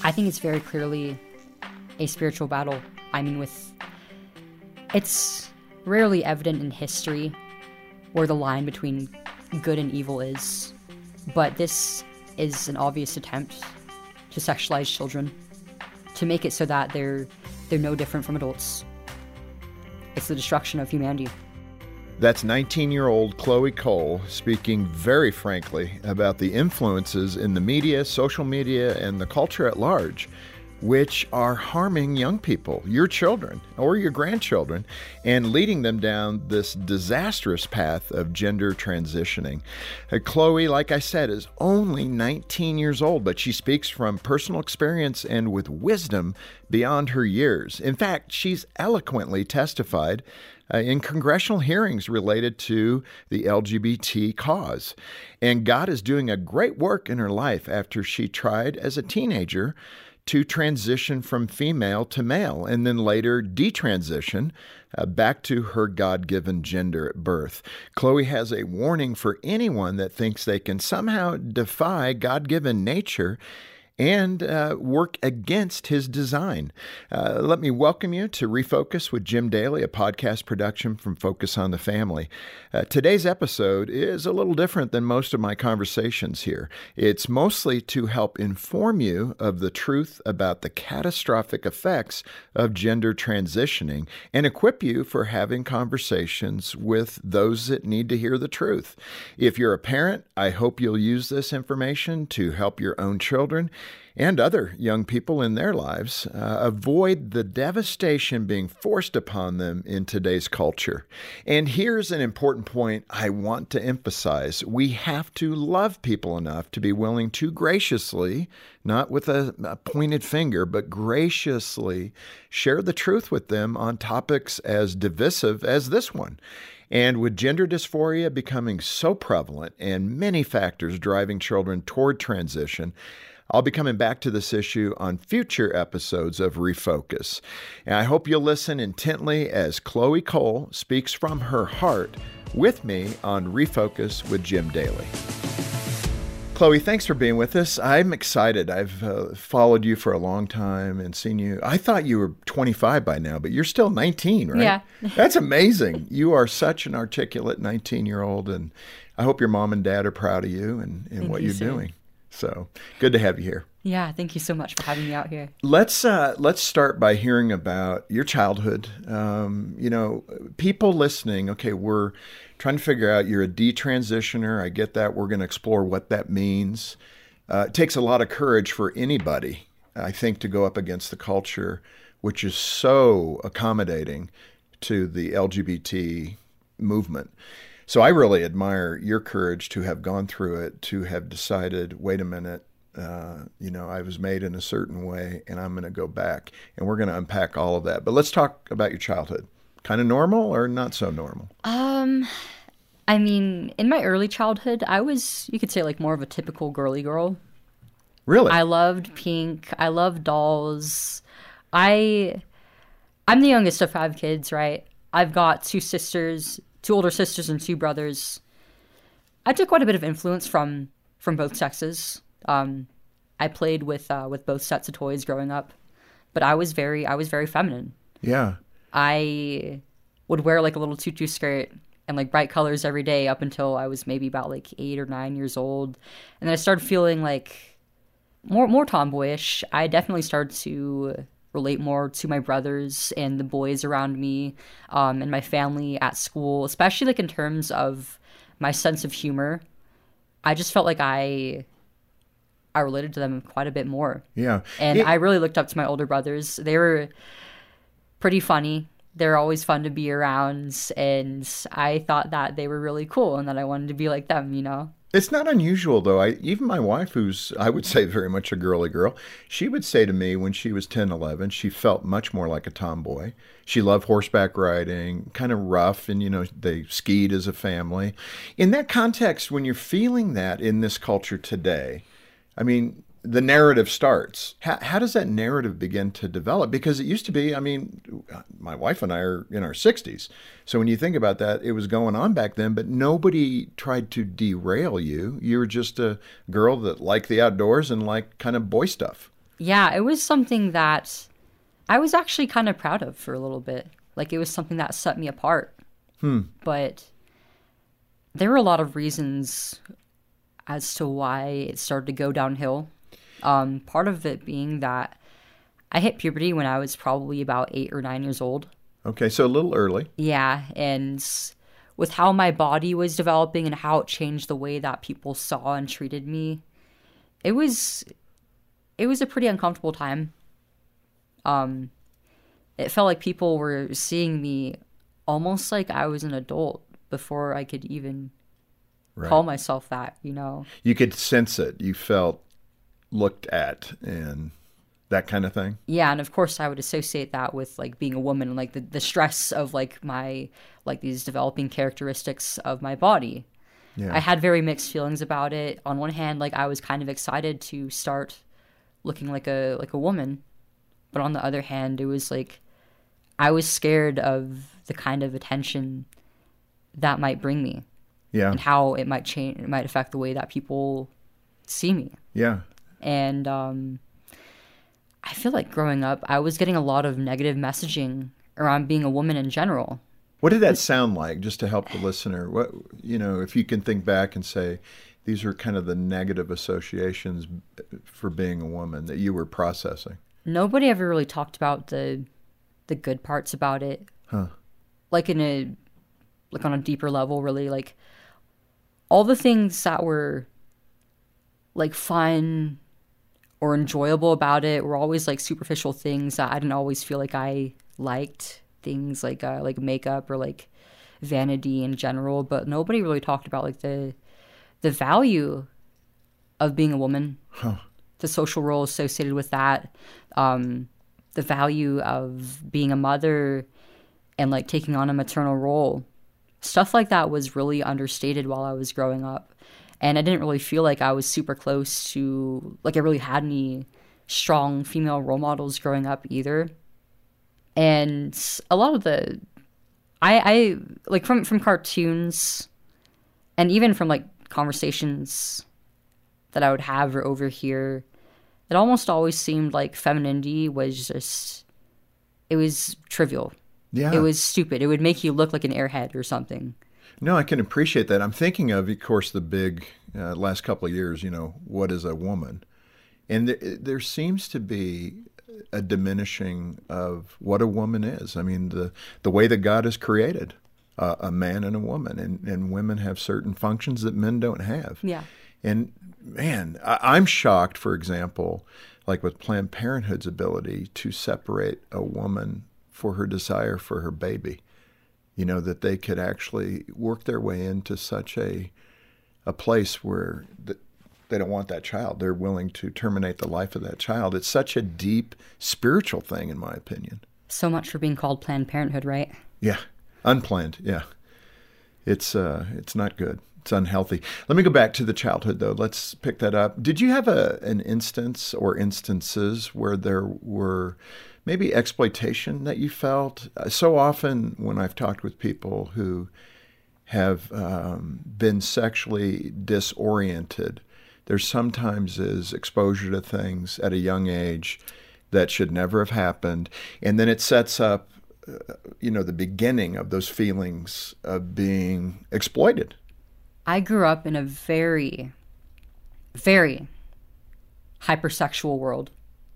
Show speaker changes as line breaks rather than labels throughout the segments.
I think it's very clearly a spiritual battle. I mean, it's rarely evident in history where the line between good and evil is, but this is an obvious attempt to sexualize children, to make it so that they're no different from adults. It's the destruction of humanity.
That's 19-year-old Chloe Cole speaking very frankly about the influences in the media, social media, and the culture at large, which are harming young people, your children or your grandchildren, and leading them down this disastrous path of gender transitioning. Chloe, like I said, is only 19 years old, but she speaks from personal experience and with wisdom beyond her years. In fact, she's eloquently testified in congressional hearings related to the LGBT cause. And God is doing a great work in her life after she tried as a teenager to transition from female to male and then later detransition back to her God-given gender at birth. Chloe has a warning for anyone that thinks they can somehow defy God-given nature and work against his design. Let me welcome you to Refocus with Jim Daly, a podcast production from Focus on the Family. Today's episode is a little different than most of my conversations here. It's mostly to help inform you of the truth about the catastrophic effects of gender transitioning and equip you for having conversations with those that need to hear the truth. If you're a parent, I hope you'll use this information to help your own children and other young people in their lives avoid the devastation being forced upon them in today's culture. And here's an important point I want to emphasize. We have to love people enough to be willing to graciously, not with a pointed finger, but graciously share the truth with them on topics as divisive as this one. And with gender dysphoria becoming so prevalent and many factors driving children toward transition, I'll be coming back to this issue on future episodes of Refocus. And I hope you'll listen intently as Chloe Cole speaks from her heart with me on Refocus with Jim Daly. Chloe, thanks for being with us. I'm excited. I've followed you for a long time and seen you. I thought you were 25 by now, but you're still 19, right?
Yeah.
That's amazing. You are such an articulate 19-year-old, and I hope your mom and dad are proud of you and what you're doing. So good to have you here.
Yeah, thank you so much for having me out here.
Let's start by hearing about your childhood. People listening, okay, we're trying to figure out, you're a detransitioner. I get that. We're going to explore what that means. It takes a lot of courage for anybody, I think, to go up against the culture, which is so accommodating to the LGBT movement. So I really admire your courage to have gone through it, to have decided, wait a minute, I was made in a certain way and I'm going to go back. And we're going to unpack all of that. But let's talk about your childhood. Kind of normal or not so normal?
I mean, in my early childhood, I was, you could say, like more of a typical girly girl.
Really?
I loved pink. I loved dolls. I'm the youngest of 5 kids, right? I've got 2 older sisters and 2 brothers. I took quite a bit of influence from both sexes. I played with both sets of toys growing up, but I was very feminine.
Yeah.
I would wear like a little tutu skirt and like bright colors every day up until I was maybe about like 8 or 9 years old. And then I started feeling like more tomboyish. I definitely started to relate more to my brothers and the boys around me, and my family at school, especially like in terms of my sense of humor. I just felt like I related to them quite a bit more.
Yeah.
And I really looked up to my older brothers. They were pretty funny. They're always fun to be around, and I thought that they were really cool and that I wanted to be like them, you know?
It's not unusual, though. Even my wife, who's, I would say, very much a girly girl, she would say to me when she was 10, 11, she felt much more like a tomboy. She loved horseback riding, kind of rough, and, they skied as a family. In that context, when you're feeling that in this culture today, I mean, the narrative starts. How does that narrative begin to develop? Because it used to be, I mean, my wife and I are in our 60s. So when you think about that, it was going on back then, but nobody tried to derail you. You were just a girl that liked the outdoors and liked kind of boy stuff.
Yeah, it was something that I was actually kind of proud of for a little bit. Like, it was something that set me apart. But there were a lot of reasons as to why it started to go downhill. Part of it being that I hit puberty when I was probably about 8 or 9 years old.
Okay, so a little early.
Yeah, and with how my body was developing and how it changed the way that people saw and treated me, it was a pretty uncomfortable time. It felt like people were seeing me almost like I was an adult before I could even call myself that, you know?
You could sense it. You felt looked at and that kind of thing.
Yeah, and of course I would associate that with like being a woman and like the stress of like my like these developing characteristics of my body.
Yeah.
I had very mixed feelings about it. On one hand, like I was kind of excited to start looking like a woman, but on the other hand, it was like I was scared of the kind of attention that might bring me.
Yeah.
And how it might change, it might affect the way that people see me.
Yeah.
And I feel like growing up, I was getting a lot of negative messaging around being a woman in general.
What did that sound like, just to help the listener? What, you know, if you can think back and say, these are kind of the negative associations for being a woman that you were processing.
Nobody ever really talked about the good parts about it.
Huh.
Like on a deeper level, really, like all the things that were like fun or enjoyable about it were always like superficial things that I didn't always feel like I liked. Things like makeup or like vanity in general, but nobody really talked about like the value of being a woman, the social role associated with that, the value of being a mother and like taking on a maternal role. Stuff like that was really understated while I was growing up. And I didn't really feel like I was super close to, like I really had any strong female role models growing up either. And a lot of I like from cartoons and even from like conversations that I would have or overhear, it almost always seemed like femininity was just, it was trivial.
Yeah.
It was stupid. It would make you look like an airhead or something.
No, I can appreciate that. I'm thinking of course, the big last couple of years, you know, what is a woman? And there seems to be a diminishing of what a woman is. I mean, the way that God has created a man and a woman, and women have certain functions that men don't have.
Yeah.
And man, I'm shocked, for example, like with Planned Parenthood's ability to separate a woman for her desire for her baby. You know, that they could actually work their way into such a place where they don't want that child. They're willing to terminate the life of that child. It's such a deep spiritual thing, in my opinion.
So much for being called Planned Parenthood, right?
Yeah, unplanned. Yeah, it's not good. It's unhealthy. Let me go back to the childhood, though. Let's pick that up. Did you have an instance or instances where there were maybe exploitation that you felt? So often when I've talked with people who have been sexually disoriented, there sometimes is exposure to things at a young age that should never have happened. And then it sets up, the beginning of those feelings of being exploited.
I grew up in a very, very hypersexual world.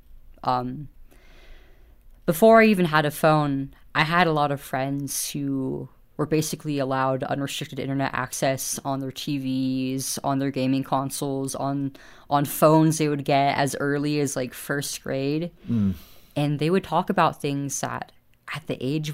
Before I even had a phone, I had a lot of friends who were basically allowed unrestricted internet access on their TVs, on their gaming consoles, on phones they would get as early as like first grade. And they would talk about things that at the age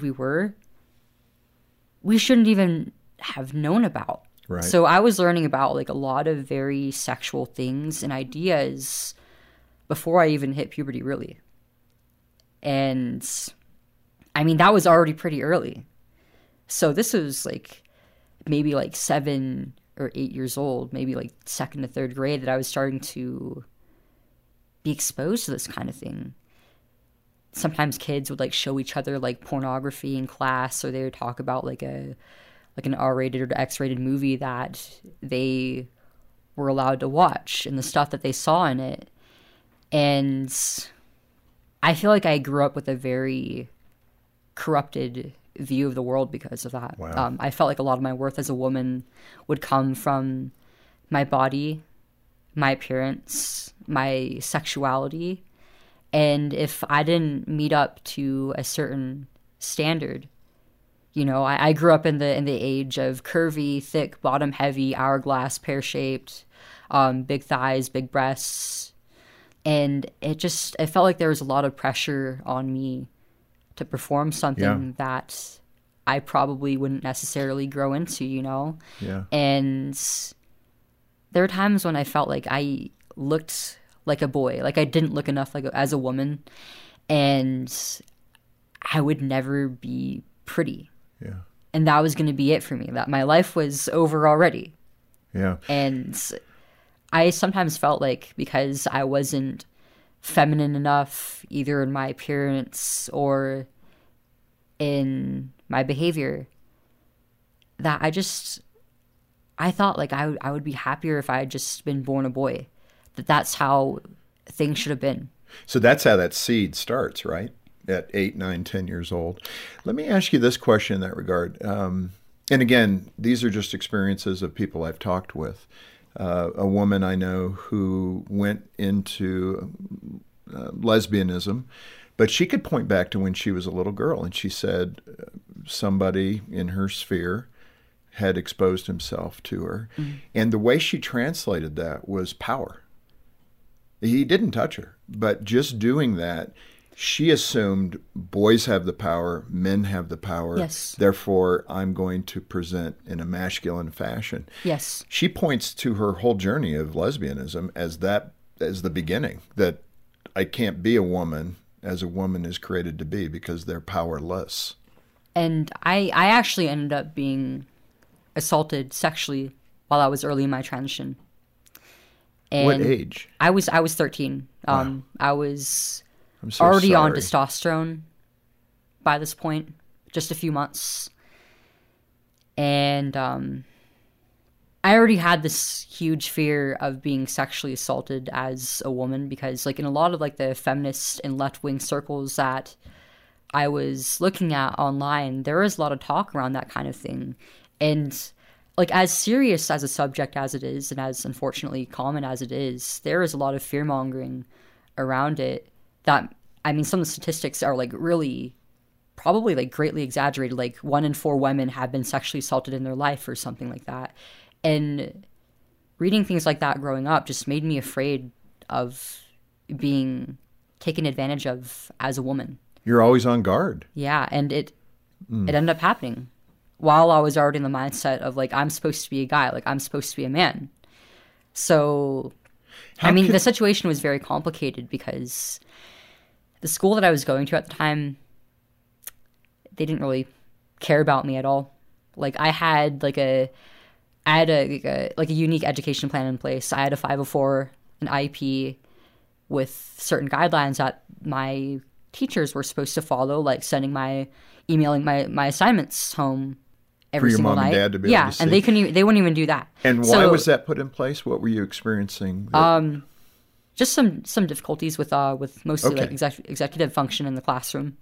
we shouldn't even have known about.
Right.
So I was learning about like a lot of very sexual things and ideas before I even hit puberty, really. And I mean, that was already pretty early. So this was like maybe like 7 or 8 years old, maybe like second to third grade, that I was starting to be exposed to this kind of thing. Sometimes kids would like show each other like pornography in class, or they would talk about like an R-rated or X-rated movie that they were allowed to watch and the stuff that they saw in it. And I feel like I grew up with a very corrupted view of the world because of that.
Wow.
I felt like a lot of my worth as a woman would come from my body, my appearance, my sexuality. And if I didn't meet up to a certain standard, I grew up in the age of curvy, thick, bottom heavy, hourglass, pear shaped, big thighs, big breasts. And it felt like there was a lot of pressure on me to perform something that I probably wouldn't necessarily grow into,
Yeah.
And there were times when I felt like I looked like a boy, like I didn't look enough as a woman, and I would never be pretty.
Yeah.
And that was going to be it for me, that my life was over already.
Yeah.
And I sometimes felt like because I wasn't feminine enough, either in my appearance or in my behavior, that I thought like I would be happier if I had just been born a boy. That's how things should have been.
So that's how that seed starts, right? At 8, 9, 10 years old. Let me ask you this question in that regard. And again, these are just experiences of people I've talked with. A woman I know who went into lesbianism, but she could point back to when she was a little girl, and she said somebody in her sphere had exposed himself to her. Mm-hmm. And the way she translated that was power. He didn't touch her, but just doing that, she assumed boys have the power, men have the power.
Yes.
Therefore, I'm going to present in a masculine fashion.
Yes.
She points to her whole journey of lesbianism as the beginning, that I can't be a woman as a woman is created to be because they're powerless.
And I actually ended up being assaulted sexually while I was early in my transition. And
what age?
I was 13.
Wow.
I was
so
already
sorry.
on testosterone by this point, just a few months. And I already had this huge fear of being sexually assaulted as a woman because, like, in a lot of like the feminist and left-wing circles that I was looking at online, there was a lot of talk around that kind of thing. And like, as serious as a subject as it is, and as unfortunately common as it is, there is a lot of fear-mongering around it that, I mean, some of the statistics are like really probably like greatly exaggerated. Like 1 in 4 women have been sexually assaulted in their life or something like that. And reading things like that growing up just made me afraid of being taken advantage of as a woman.
You're always on guard.
Yeah, and it ended up happening while I was already in the mindset of like, I'm supposed to be a guy, like I'm supposed to be a man. So, the situation was very complicated because the school that I was going to at the time, they didn't really care about me at all. Like I had a unique education plan in place. I had a 504, an IEP with certain guidelines that my teachers were supposed to follow, like emailing my assignments home every single night. For your mom and dad
to be able to see.
And they wouldn't even do that.
And why was that put in place? What were you experiencing?
Just some difficulties with mostly like executive function in the classroom.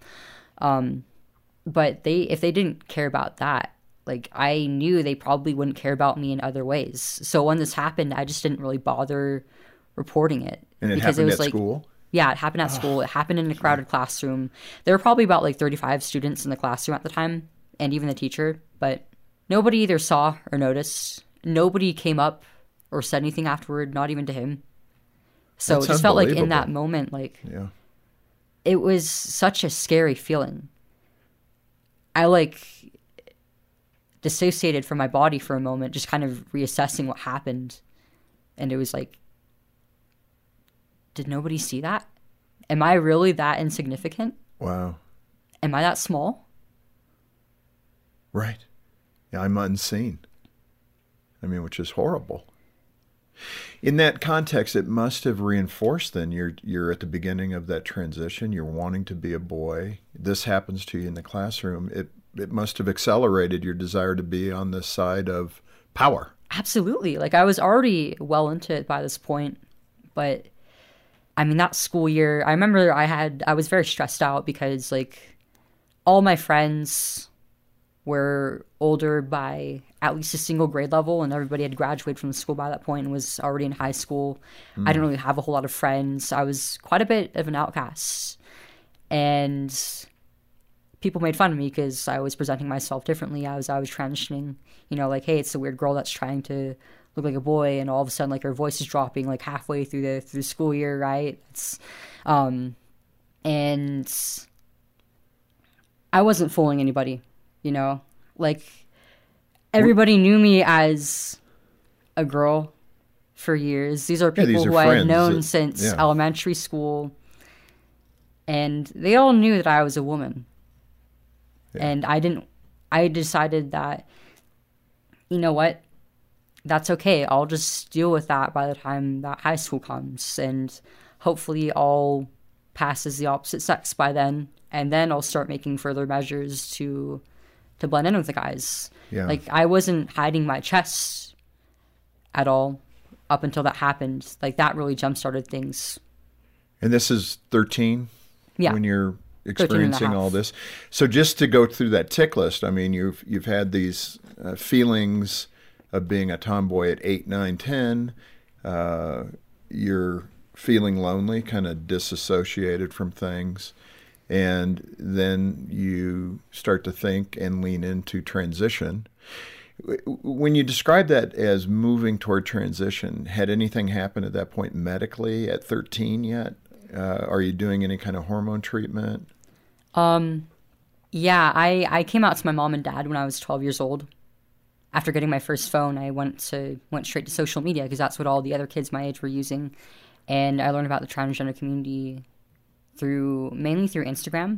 But if they didn't care about that, like I knew they probably wouldn't care about me in other ways. So when this happened, I just didn't really bother reporting it.
And it happened at school?
Yeah, it happened at school. It happened in a crowded classroom. There were probably about like 35 students in the classroom at the time, and even the teacher. But nobody either saw or noticed. Nobody came up or said anything afterward, not even to him. So it just felt like in that moment, like it was such a scary feeling. I like dissociated from my body for a moment, just kind of reassessing what happened. And it was like, did nobody see that? Am I really that insignificant?
Wow.
Am I that small?
Right. Yeah, I'm unseen. Which is horrible. In that context, it must have reinforced then you're at the beginning of that transition. You're wanting to be a boy. This happens to you in the classroom. It must have accelerated your desire to be on the side of power.
Absolutely. Like I was already well into it by this point, but I mean, that school year, I remember I was very stressed out because, like, all my friends were older by at least a single grade level, and everybody had graduated from the school by that point and was already in high school. I didn't really have a whole lot of friends. I was quite a bit of an outcast. And people made fun of me because I was presenting myself differently as I was transitioning. You know, like, hey, it's the weird girl that's trying to look like a boy, and all of a sudden, like, her voice is dropping like halfway through the school year, right? And I wasn't fooling anybody, you know, like, everybody knew me as a girl for years. These are people who I had known since elementary school, and they all knew that I was a woman. Yeah. And I decided that, you know what, that's okay. I'll just deal with that by the time that high school comes, and hopefully I'll pass as the opposite sex by then, and then I'll start making further measures to blend in with the guys. Yeah. Like, I wasn't hiding my chest at all up until that happened. Like, that really jump-started things.
And this is 13?
Yeah.
When you're experiencing all this. So just to go through that tick list, I mean, you've had these feelings of being a tomboy at 8, 9, 10. You're feeling lonely, kind of disassociated from things. And then you start to think and lean into transition. When you describe that as moving toward transition, had anything happened at that point medically at 13 yet? Are you doing any kind of hormone treatment?
Yeah, I came out to my mom and dad when I was 12 years old. After getting my first phone, I went straight to social media because that's what all the other kids my age were using. And I learned about the transgender community mainly through Instagram.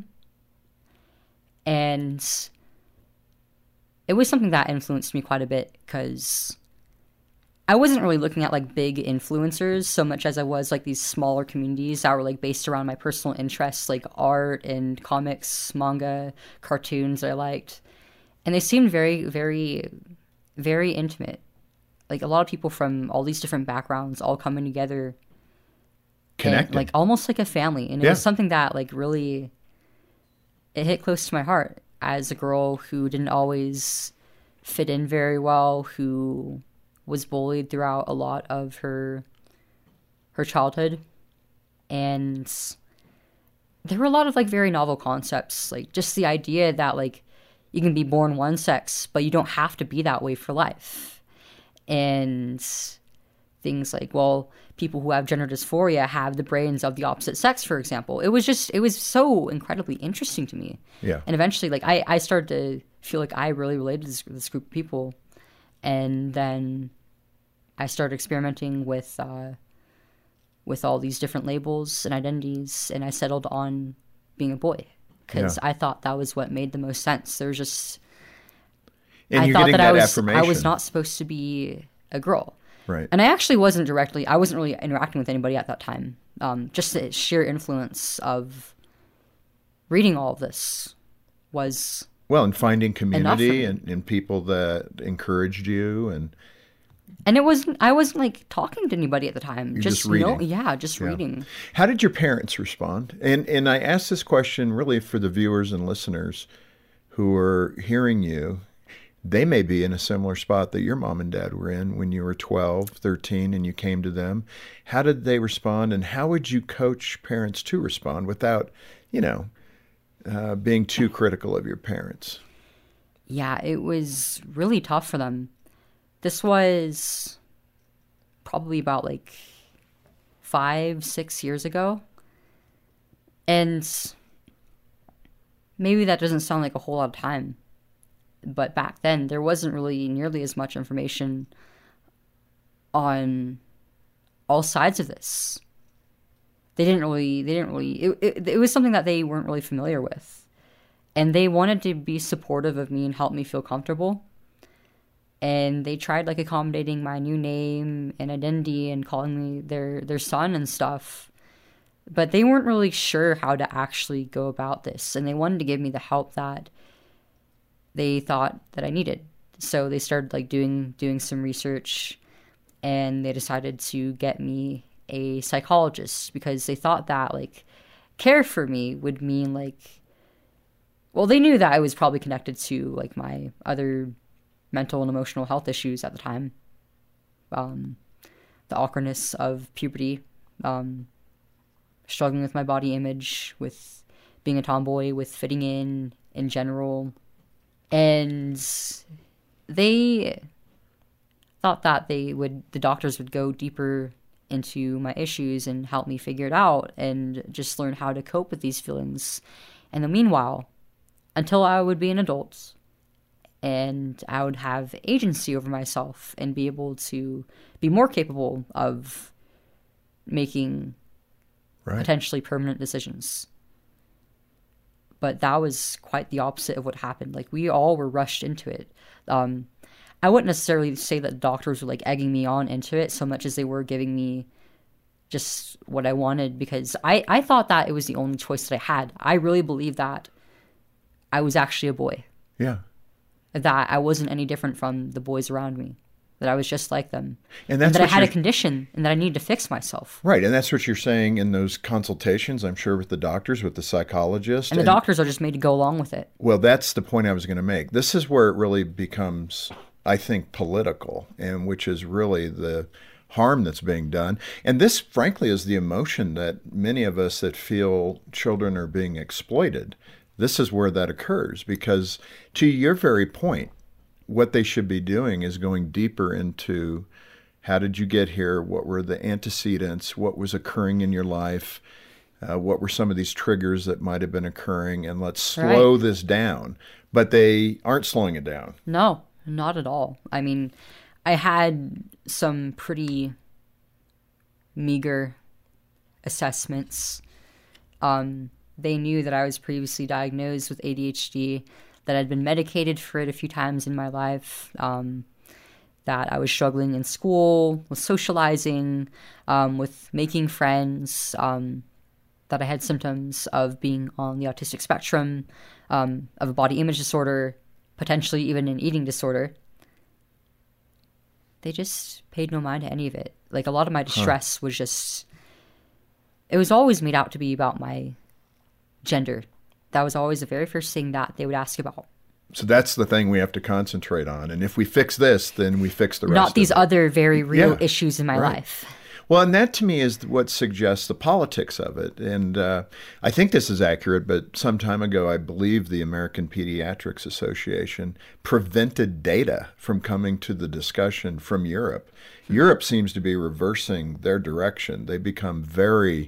And it was something that influenced me quite a bit because I wasn't really looking at, like, big influencers so much as I was, like, these smaller communities that were, like, based around my personal interests, like art and comics, manga, cartoons that I liked. And they seemed very, very, very intimate. Like, a lot of people from all these different backgrounds all coming together.
Connected.
Like, almost like a family. And it was something that, like, really, it hit close to my heart as a girl who didn't always fit in very well, who was bullied throughout a lot of her childhood. And there were a lot of, like, very novel concepts, like just the idea that, like, you can be born one sex, but you don't have to be that way for life. And things like, well, people who have gender dysphoria have the brains of the opposite sex, for example. It was so incredibly interesting to me.
Yeah.
And eventually, like, I started to feel like I really related to this group of people. And then I started experimenting with all these different labels and identities, and I settled on being a boy because I thought that was what made the most sense. There was just,
and I thought that
I was not supposed to be a girl.
Right.
And I actually I wasn't really interacting with anybody at that time. Just the sheer influence of reading all of this was
and finding community and people that encouraged you and
I wasn't like talking to anybody at the time.
You're just reading.
Just reading.
How did your parents respond? And I asked this question really for the viewers and listeners who are hearing you. They may be in a similar spot that your mom and dad were in when you were 12, 13, and you came to them. How did they respond, and how would you coach parents to respond without, being too critical of your parents?
Yeah, it was really tough for them. This was probably about like 5-6 years ago. And maybe that doesn't sound like a whole lot of time. But back then, there wasn't really nearly as much information on all sides of this. It was something that they weren't really familiar with. And they wanted to be supportive of me and help me feel comfortable. And they tried, like, accommodating my new name and identity and calling me their son and stuff. But they weren't really sure how to actually go about this. And they wanted to give me the help that they thought that I needed. So they started, like, doing some research, and they decided to get me a psychologist because they thought that like care for me would mean like, well, they knew that I was probably connected to like my other mental and emotional health issues at the time. The awkwardness of puberty, struggling with my body image, with being a tomboy, with fitting in general. And they thought that the doctors would go deeper into my issues and help me figure it out and just learn how to cope with these feelings. And the meanwhile, until I would be an adult and I would have agency over myself and be able to be more capable of making potentially permanent decisions. But that was quite the opposite of what happened. Like, we all were rushed into it. I wouldn't necessarily say that doctors were like egging me on into it so much as they were giving me just what I wanted, because I thought that it was the only choice that I had. I really believed that I was actually a boy.
Yeah.
That I wasn't any different from the boys around me. That I was just like them.
And that's
that I had a condition and that I needed to fix myself.
Right. And that's what you're saying in those consultations, I'm sure, with the doctors, with the psychologists.
And the doctors are just made to go along with it.
Well, that's the point I was going to make. This is where it really becomes, I think, political, and which is really the harm that's being done. And this, frankly, is the emotion that many of us that feel children are being exploited. This is where that occurs, because to your very point, what they should be doing is going deeper into how did you get here, what were the antecedents, what was occurring in your life, what were some of these triggers that might have been occurring, and let's slow this down. But they aren't slowing it down. No,
not at all. I mean, I had some pretty meager assessments. They knew that I was previously diagnosed with ADHD, that I'd been medicated for it a few times in my life, that I was struggling in school, with socializing, with making friends, that I had symptoms of being on the autistic spectrum, of a body image disorder, potentially even an eating disorder. They just paid no mind to any of it. Like, a lot of my distress was just, it was always made out to be about my gender. That was always the very first thing that they would ask about.
So that's the thing we have to concentrate on. And if we fix this, then we fix the rest
Not these
of it.
Other very real issues in my life.
Well, and that to me is what suggests the politics of it. And I think this is accurate, but some time ago, I believe the American Pediatrics Association prevented data from coming to the discussion from Europe. Europe seems to be reversing their direction. They become very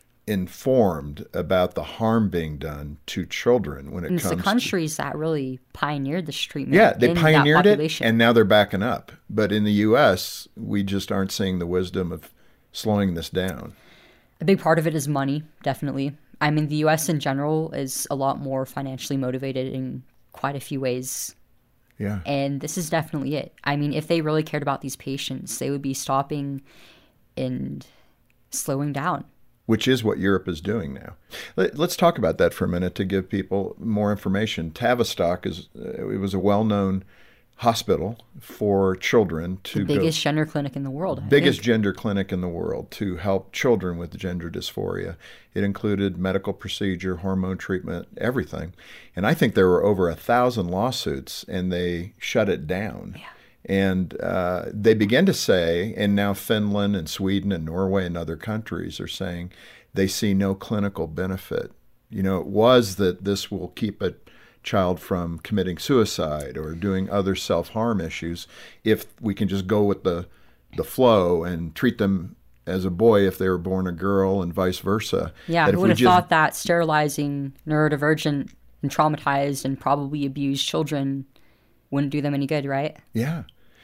informed about the harm being done to children when it comes to...
It's the countries that really pioneered this treatment.
Yeah, they pioneered it, and now they're backing up. But in the U.S., we just aren't seeing the wisdom of slowing this down.
A big part of it is money, definitely. I mean, the U.S. in general is a lot more financially motivated in quite a few ways.
Yeah.
And this is definitely it. I mean, if they really cared about these patients, they would be stopping and slowing down.
Which is what Europe is doing now. Let's talk about that for a minute to give people more information. Tavistock it was a well-known hospital for children to
the biggest gender clinic in the world.
Biggest gender clinic in the world to help children with gender dysphoria. It included medical procedure, hormone treatment, everything. And I think there were over 1,000 lawsuits, and they shut it down.
Yeah.
And they began to say, and now Finland and Sweden and Norway and other countries are saying they see no clinical benefit. You know, it was that this will keep a child from committing suicide or doing other self-harm issues if we can just go with the flow and treat them as a boy if they were born a girl and vice versa.
Yeah, who would have thought that sterilizing neurodivergent and traumatized and probably abused children wouldn't do them any good, right?
Yeah.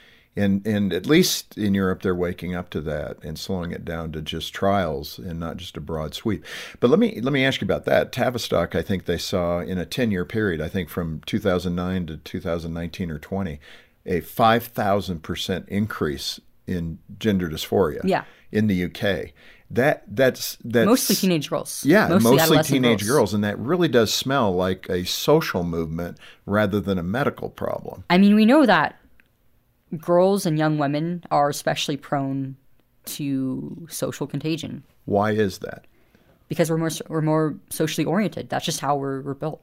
And at least in Europe, they're waking up to that and slowing it down to just trials and not just a broad sweep. But let me ask you about that. Tavistock, I think they saw in a 10-year period, I think from 2009 to 2019 or 20, a 5,000% increase in gender dysphoria in the UK. That's
mostly teenage girls.
Yeah, mostly teenage girls. And that really does smell like a social movement rather than a medical problem.
I mean, we know that girls and young women are especially prone to social contagion.
Why is that?
Because we're more socially oriented. That's just how we're built.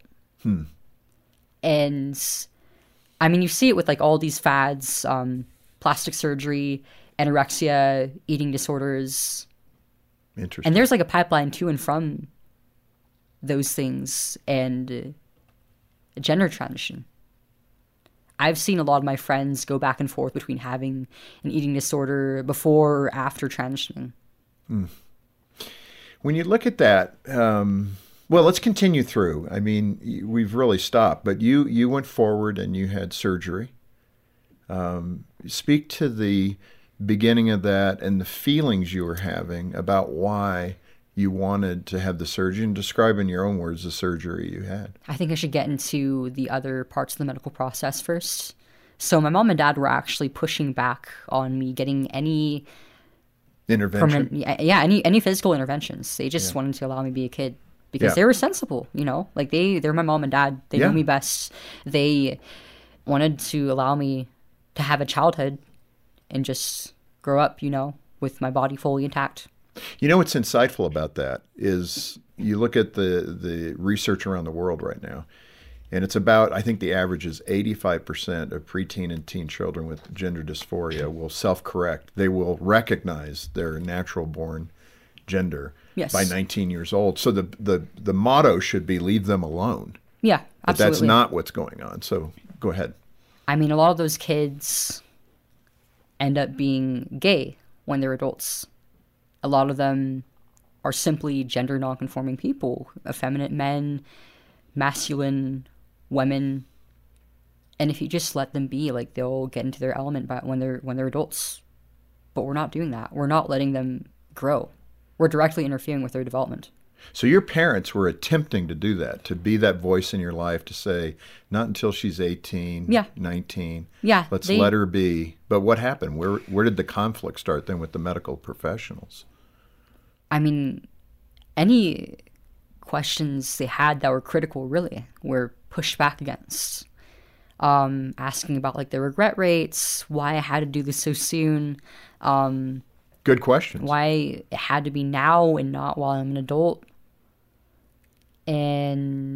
And I mean, you see it with like all these fads, plastic surgery, anorexia, eating disorders.
Interesting.
And there's like a pipeline to and from those things and gender transition. I've seen a lot of my friends go back and forth between having an eating disorder before or after transitioning.
When you look at that, well, let's continue through. I mean, we've really stopped, but you went forward and you had surgery. Speak to the beginning of that and the feelings you were having about why you wanted to have the surgery, and describe in your own words the surgery you had.
I think I should get into the other parts of the medical process first. So my mom and dad were actually pushing back on me getting any
intervention.
Any physical interventions. They just wanted to allow me to be a kid because they were sensible, you know, like they're my mom and dad. They know me best. They wanted to allow me to have a childhood and just grow up, you know, with my body fully intact.
You know what's insightful about that is you look at the research around the world right now, and it's about, I think the average is 85% of preteen and teen children with gender dysphoria will self-correct. They will recognize their natural-born gender by 19 years old. So the motto should be leave them alone.
Yeah, absolutely.
But that's not what's going on. So go ahead.
I mean, a lot of those kids end up being gay when they're adults. A lot of them are simply gender nonconforming people, effeminate men, masculine women, and if you just let them be, like, they'll get into their element when they're adults. But we're not doing that. We're not letting them grow. We're directly interfering with their development.
So your parents were attempting to do that, to be that voice in your life, to say, not until she's 18, 19.
Yeah.
Let's let her be. But what happened? Where did the conflict start then with the medical professionals?
I mean, any questions they had that were critical, really, were pushed back against. Asking about, like, the regret rates, why I had to do this so soon.
Good questions.
Why it had to be now and not while I'm an adult. And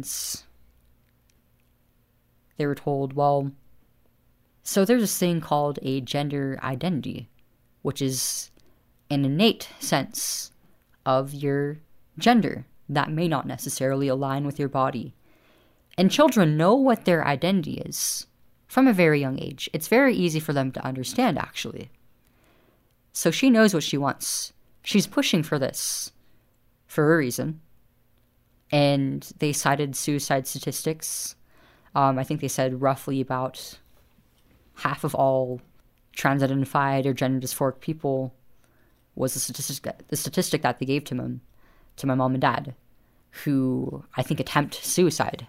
they were told, well, so there's this thing called a gender identity, which is an innate sense of your gender that may not necessarily align with your body. And children know what their identity is from a very young age. It's very easy for them to understand, actually. So she knows what she wants. She's pushing for this for a reason. And they cited suicide statistics. I think they said roughly about half of all trans-identified or gender dysphoric people was the statistic that they gave to my mom and dad, who I think attempt suicide.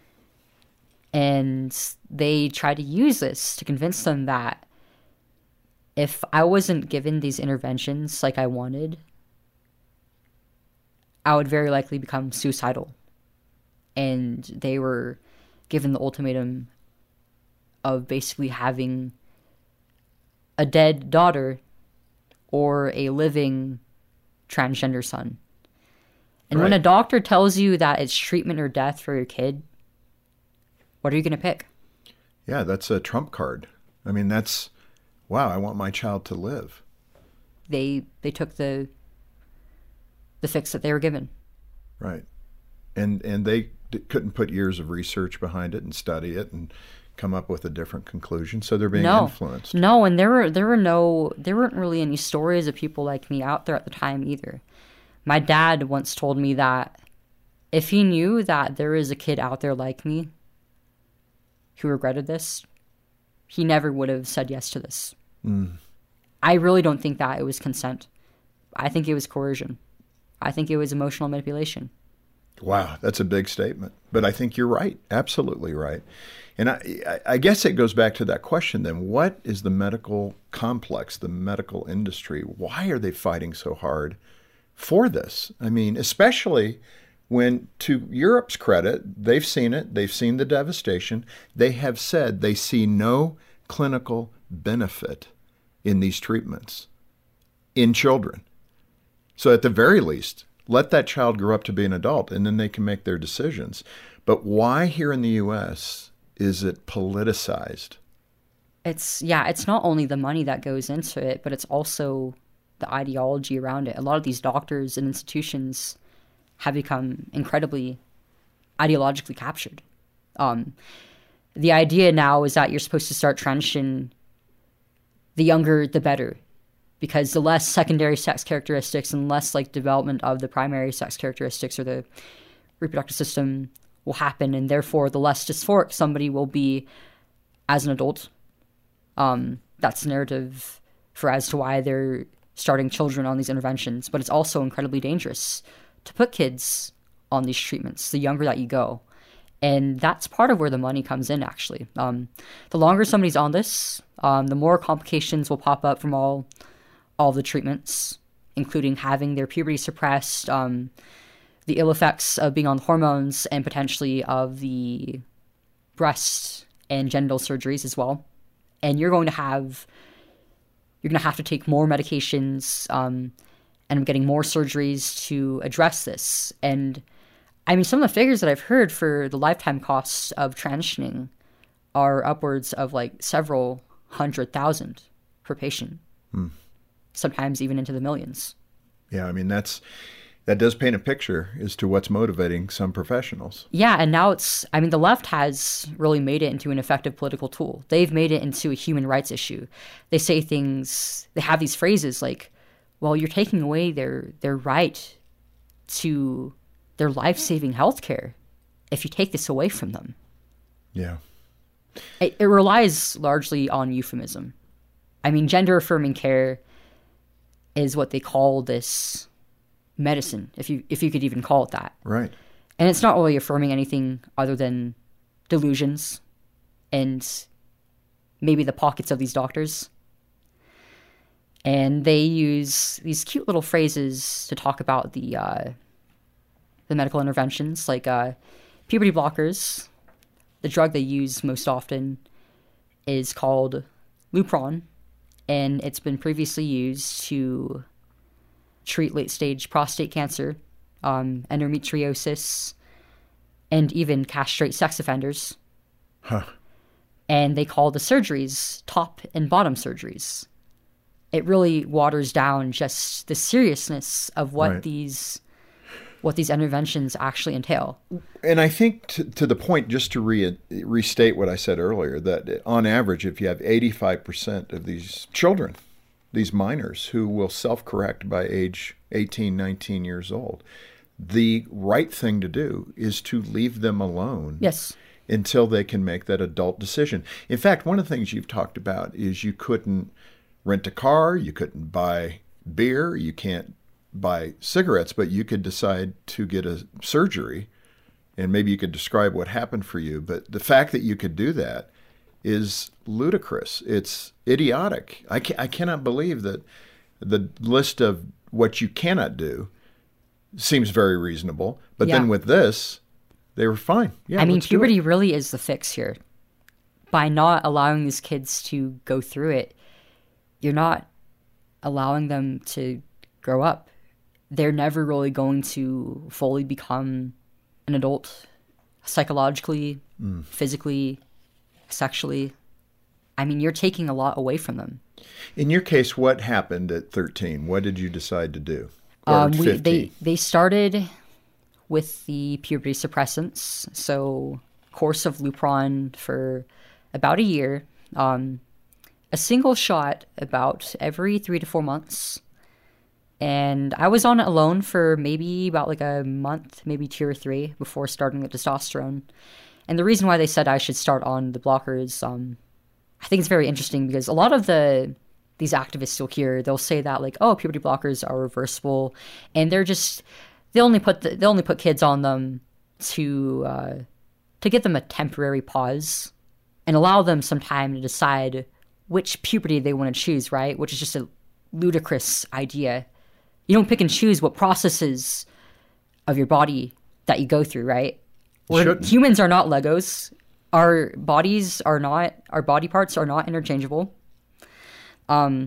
And they tried to use this to convince them that if I wasn't given these interventions like I wanted, I would very likely become suicidal. And they were given the ultimatum of basically having a dead daughter or a living transgender son. And when a doctor tells you that it's treatment or death for your kid, what are you going to pick?
Yeah, that's a trump card. I mean, that's, wow, I want my child to live.
They took the fix that they were given. Right.
And they couldn't put years of research behind it and study it and come up with a different conclusion. So they're being influenced.
No, and there weren't really any stories of people like me out there at the time either. My dad once told me that if he knew that there is a kid out there like me who regretted this, he never would have said yes to this. I really don't think that it was consent. I think it was coercion. I think it was emotional manipulation.
Wow, that's a big statement. But I think you're right, absolutely right. And I guess it goes back to that question then. What is the medical complex, the medical industry? Why are they fighting so hard for this? I mean, especially when, to Europe's credit, they've seen it. They've seen the devastation. They have said they see no clinical benefit in these treatments. in children. So at the very least, let that child grow up to be an adult, and then they can make their decisions. But why here in the U.S. is it politicized?
It's not only the money that goes into it, but it's also the ideology around it. A lot of these doctors and institutions have become incredibly ideologically captured. The idea now is that you're supposed to start transition the younger, the better, because the less secondary sex characteristics and less like development of the primary sex characteristics or the reproductive system will happen, and therefore the less dysphoric somebody will be as an adult. That's the narrative for as to why they're starting children on these interventions. But it's also incredibly dangerous to put kids on these treatments the younger that you go. And that's part of where the money comes in, actually. The longer somebody's on this, the more complications will pop up from all the treatments, including having their puberty suppressed, the ill effects of being on hormones, and potentially of the breast and genital surgeries as well. And you're going to have to take more medications, and I'm getting more surgeries to address this. And I mean, some of the figures that I've heard for the lifetime costs of transitioning are upwards of like several $100,000 per patient, sometimes even into the millions.
Yeah, I mean, that does paint a picture as to what's motivating some professionals.
Yeah, and now the left has really made it into an effective political tool. They've made it into a human rights issue. They say things, they have these phrases like, well, you're taking away their right to their life-saving healthcare if you take this away from them.
Yeah.
It relies largely on euphemism. I mean, gender-affirming care is what they call this medicine, if you could even call it that.
Right.
And it's not really affirming anything other than delusions and maybe the pockets of these doctors. And they use these cute little phrases to talk about the medical interventions, like puberty blockers. The drug they use most often is called Lupron, and it's been previously used to treat late-stage prostate cancer, endometriosis, and even castrate sex offenders.
Huh.
And they call the surgeries top and bottom surgeries. It really waters down just the seriousness of what
Right.
these interventions actually entail.
And I think to the point, just to restate what I said earlier, that on average, if you have 85% of these children, these minors who will self-correct by age 18, 19 years old, the right thing to do is to leave them alone.
Yes.
Until they can make that adult decision. In fact, one of the things you've talked about is you couldn't rent a car, you couldn't buy beer, you can't buy cigarettes, but you could decide to get a surgery, and maybe you could describe what happened for you. But the fact that you could do that is ludicrous. It's idiotic. I cannot believe that the list of what you cannot do seems very reasonable. But then with this, they were fine. Yeah,
I mean, puberty really is the fix here. By not allowing these kids to go through it, you're not allowing them to grow up. They're never really going to fully become an adult psychologically, physically, sexually. I mean, you're taking a lot away from them.
In your case, what happened at 13? What did you decide to do? Or 15?
They started with the puberty suppressants, so course of Lupron for about a year, a single shot about every 3 to 4 months. And I was on it alone for maybe about like a month, maybe 2 or 3 before starting the testosterone. And the reason why they said I should start on the blockers, I think it's very interesting because a lot of these activists you'll hear, they'll say that like, oh, puberty blockers are reversible, and they only put kids on them to give them a temporary pause and allow them some time to decide which puberty they want to choose, right? Which is just a ludicrous idea. You don't pick and choose what processes of your body that you go through, right? Humans are not Legos. Our body parts are not interchangeable.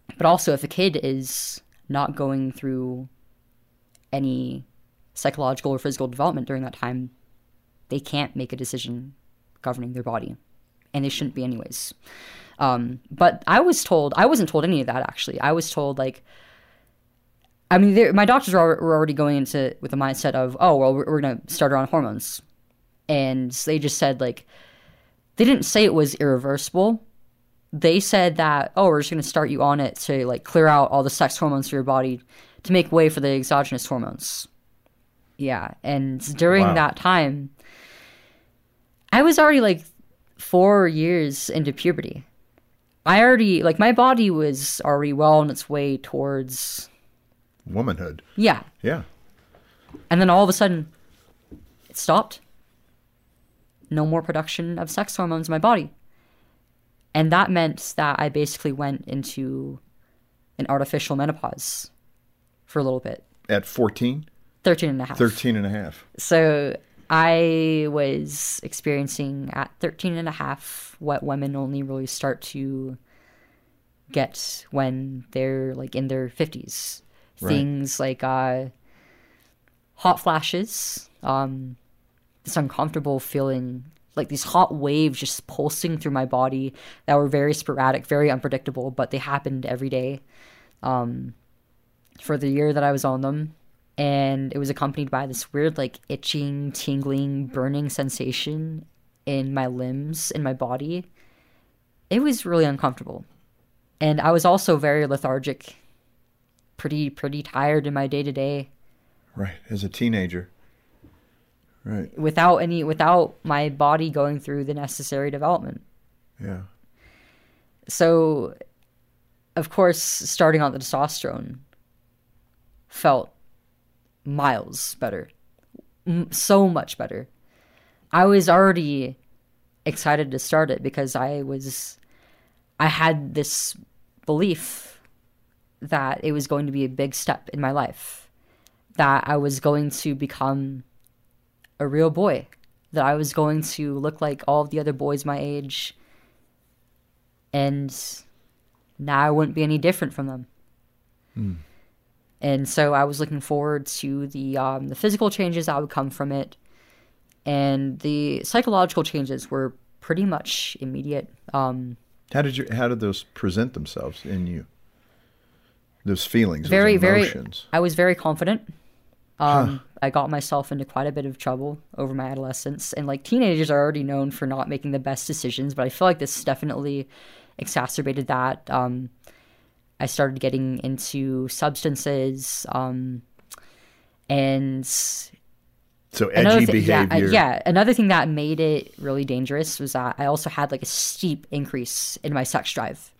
But also, if a kid is not going through any psychological or physical development during that time, they can't make a decision governing their body. And they shouldn't be anyways. But I wasn't told any of that, actually. I was told, like, I mean, my doctors were already going into with the mindset of, oh, well, we're going to start her on hormones. And they just said, like, they didn't say it was irreversible. They said that, oh, we're just going to start you on it to, like, clear out all the sex hormones for your body to make way for the exogenous hormones. Yeah, and during that time, I was already, like, 4 years into puberty. I already, like, my body was already well on its way towards
womanhood.
Yeah.
Yeah.
And then all of a sudden, it stopped. No more production of sex hormones in my body. And that meant that I basically went into an artificial menopause for a little bit.
At 14?
13 and a half.
13 and a half.
So I was experiencing at 13 and a half what women only really start to get when they're, like, in their 50s. Right. Things like hot flashes, this uncomfortable feeling, like these hot waves just pulsing through my body that were very sporadic, very unpredictable, but they happened every day for the year that I was on them. And it was accompanied by this weird, like, itching, tingling, burning sensation in my limbs, in my body. It was really uncomfortable. And I was also very lethargic, pretty tired in my day-to-day.
Right, as a teenager. Right.
Without my body going through the necessary development.
Yeah.
So, of course, starting on the testosterone felt miles better. So much better. I was already excited to start it because I had this belief that it was going to be a big step in my life, that I was going to become a real boy, that I was going to look like all of the other boys my age, and now I wouldn't be any different from them. And so I was looking forward to the physical changes that would come from it, and the psychological changes were pretty much immediate.
How did those present themselves in you? Those feelings,
those
emotions.
I was very confident. I got myself into quite a bit of trouble over my adolescence, and, like, teenagers are already known for not making the best decisions, but I feel like this definitely exacerbated that. I started getting into substances, and
so edgy behavior.
Yeah, another thing that made it really dangerous was that I also had, like, a steep increase in my sex drive.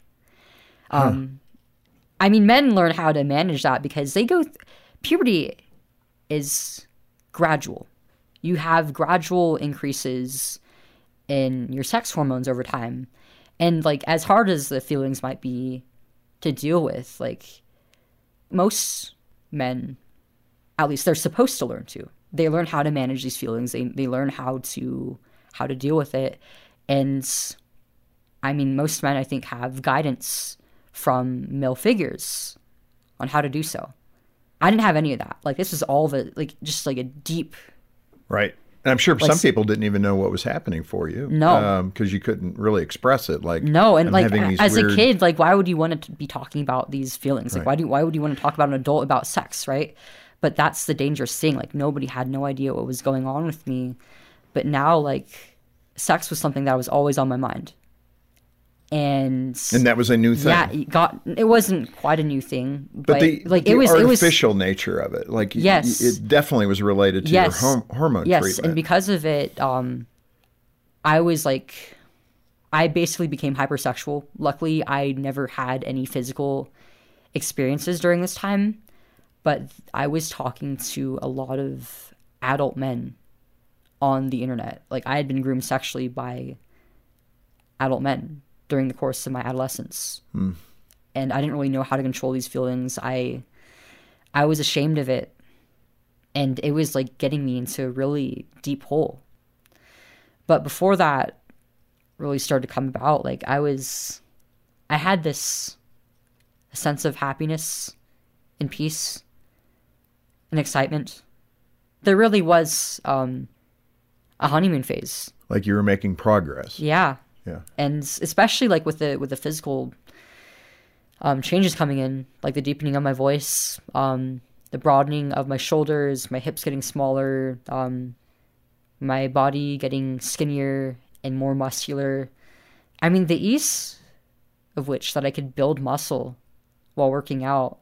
I mean, men learn how to manage that because they puberty is gradual. You have gradual increases in your sex hormones over time. And, like, as hard as the feelings might be to deal with, like, most men, at least they're supposed to learn to. They learn how to manage these feelings. They learn how to deal with it. And, I mean, most men, I think, have guidance from male figures on how to do so. I didn't have any of that. Like, this was all of it, like, just like a deep...
Right. And I'm sure some people didn't even know what was happening for you.
No.
Because you couldn't really express it. Like,
no, and, like, as a kid, like, why would you want to be talking about these feelings? Like,
right.
why would you want to talk about an adult about sex, right? But that's the dangerous thing. Like, nobody had no idea what was going on with me. But now, like, sex was something that was always on my mind. And
that was a new thing.
Yeah, it wasn't quite a new thing,
but the artificial nature of it, like,
yes,
it definitely was related to your hormone treatment.
Yes, and because of it, I basically became hypersexual. Luckily, I never had any physical experiences during this time, but I was talking to a lot of adult men on the internet. Like, I had been groomed sexually by adult men during the course of my adolescence. And I didn't really know how to control these feelings. I was ashamed of it. And it was, like, getting me into a really deep hole. But before that really started to come about, like, I had this a sense of happiness and peace and excitement. There really was a honeymoon phase.
Like you were making progress.
Yeah.
Yeah.
And especially like with the physical changes coming in, like the deepening of my voice, the broadening of my shoulders, my hips getting smaller, my body getting skinnier and more muscular. I mean, the ease of which that I could build muscle while working out.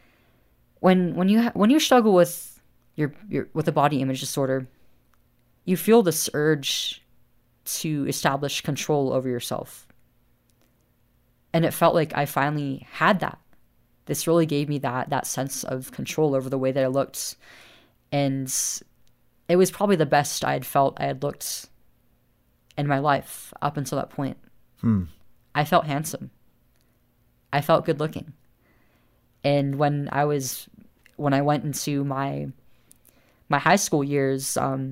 When you struggle with your with a body image disorder, you feel this urge to establish control over yourself. And it felt like I finally had that. This really gave me that sense of control over the way that I looked. And it was probably the best I had felt I had looked in my life up until that point. I felt handsome. I felt good looking. And when I went into my high school years, I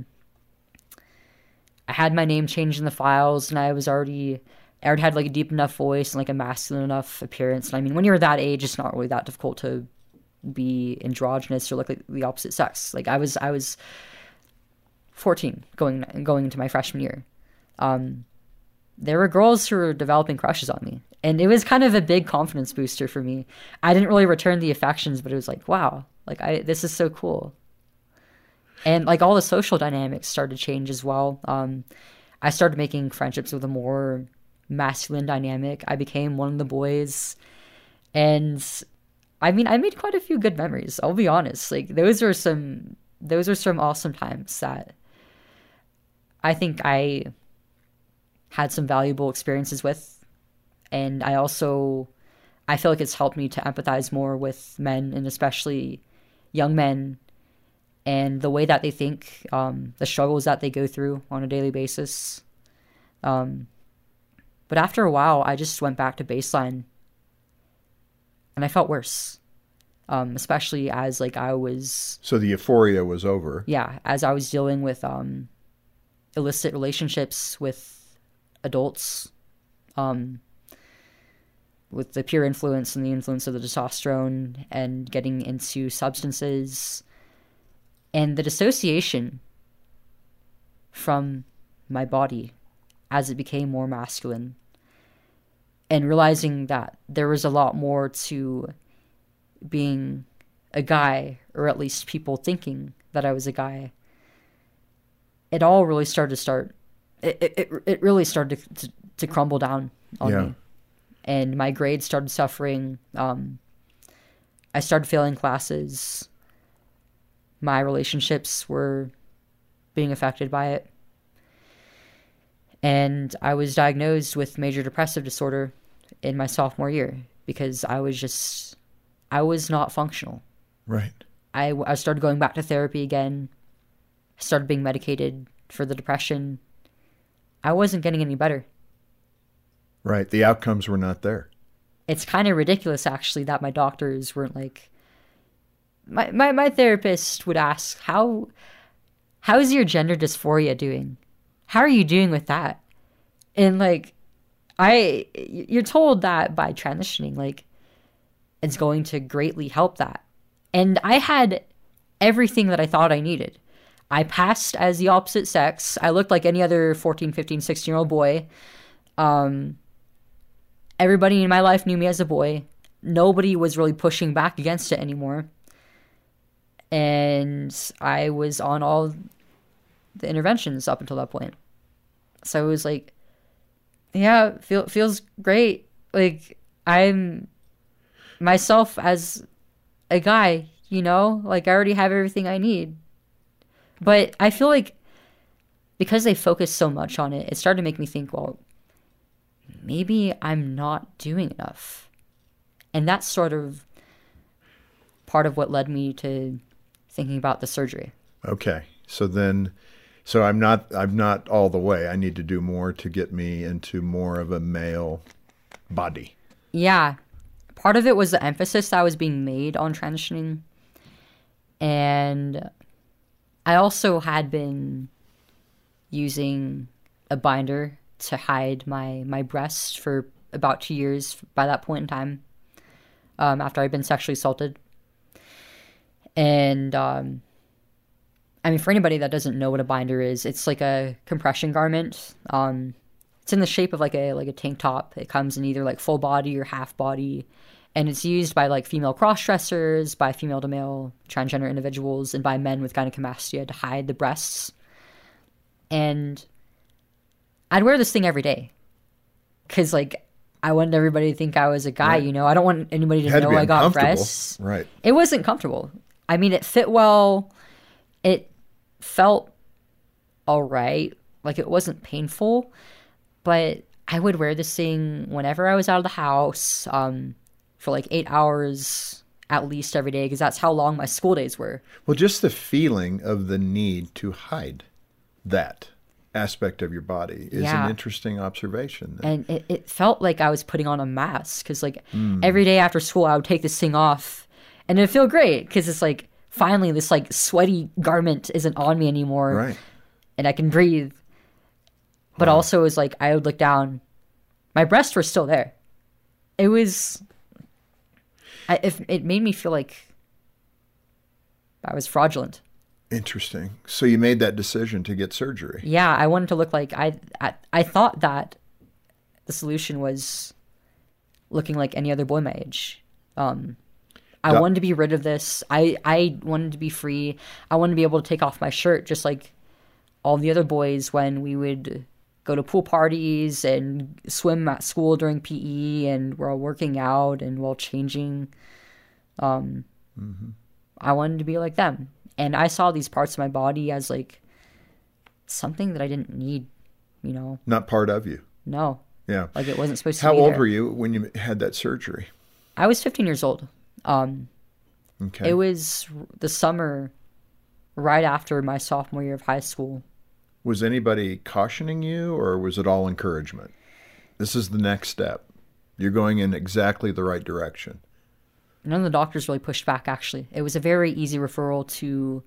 had my name changed in the files, and I already had like a deep enough voice and like a masculine enough appearance. And I mean, when you're that age, it's not really that difficult to be androgynous or look like the opposite sex. Like I was 14 going into my freshman year. There were girls who were developing crushes on me, and it was kind of a big confidence booster for me. I didn't really return the affections, but it was like, wow, like this is so cool. And like all the social dynamics started to change as well. I started making friendships with a more masculine dynamic. I became one of the boys, and I mean, I made quite a few good memories. I'll be honest. Like those are some awesome times that I think I had some valuable experiences with. And I feel like it's helped me to empathize more with men, and especially young men, and the way that they think, the struggles that they go through on a daily basis. But after a while, I just went back to baseline, and I felt worse, especially as like I was...
So the euphoria was over.
Yeah, as I was dealing with illicit relationships with adults, with the peer influence and the influence of the testosterone, and getting into substances, and the dissociation from my body as it became more masculine, and realizing that there was a lot more to being a guy, or at least people thinking that I was a guy. It all really it really started to crumble down on me. And my grades started suffering. I started failing classes. My relationships were being affected by it. And I was diagnosed with major depressive disorder in my sophomore year because I was not functional.
Right.
I started going back to therapy again. Started being medicated for the depression. I wasn't getting any better.
Right. The outcomes were not there.
It's kind of ridiculous, actually, that my doctors weren't like... My therapist would ask, how's your gender dysphoria doing? How are you doing with that? And like, you're told that by transitioning, like, it's going to greatly help that. And I had everything that I thought I needed. I passed as the opposite sex. I looked like any other 14, 15, 16-year-old boy. Everybody in my life knew me as a boy. Nobody was really pushing back against it anymore. And I was on all the interventions up until that point. So it was like, yeah, feels great. Like, I'm myself as a guy, you know? Like, I already have everything I need. But I feel like because they focused so much on it, it started to make me think, well, maybe I'm not doing enough. And that's sort of part of what led me to thinking about the surgery.
Okay. So I'm not all the way. I need to do more to get me into more of a male body.
Yeah. Part of it was the emphasis that was being made on transitioning. And I also had been using a binder to hide my breast for about 2 years by that point in time. after I'd been sexually assaulted. And I mean, for anybody that doesn't know what a binder is, it's like a compression garment. It's in the shape of like a tank top. It comes in either like full body or half body, and it's used by like female cross-dressers, by female to male transgender individuals, and by men with gynecomastia to hide the breasts. And I'd wear this thing every day because like I wanted everybody to think I was a guy.
Right.
I don't want anybody to know I got breasts.
Right.
It wasn't comfortable. I mean, it fit well. It felt all right. Like, it wasn't painful, but I would wear this thing whenever I was out of the house, for like 8 hours at least every day, because that's how long my school days were.
Well, just the feeling of the need to hide that aspect of your body is an interesting observation.
And it felt like I was putting on a mask, because like every day after school, I would take this thing off, and it'd feel great, because it's like, finally, this like sweaty garment isn't on me anymore.
Right.
And I can breathe. But also, it was like, I would look down. My breasts were still there. It was... it made me feel like I was fraudulent.
Interesting. So you made that decision to get surgery.
Yeah, I wanted to look like... I thought that the solution was looking like any other boy my age. I wanted to be rid of this. I wanted to be free. I wanted to be able to take off my shirt just like all the other boys when we would go to pool parties and swim at school during PE, and we're all working out and while changing. I wanted to be like them. And I saw these parts of my body as like something that I didn't need,
Not part of you.
No.
Yeah.
Like it wasn't supposed to
How
be
old
there.
were you when you had that surgery?
I was 15 years old.
Okay.
It was the summer right after my sophomore year of high school.
Was anybody cautioning you, or was it all encouragement? This is the next step. You're going in exactly the right direction.
None of the doctors really pushed back, actually. It was a very easy referral to,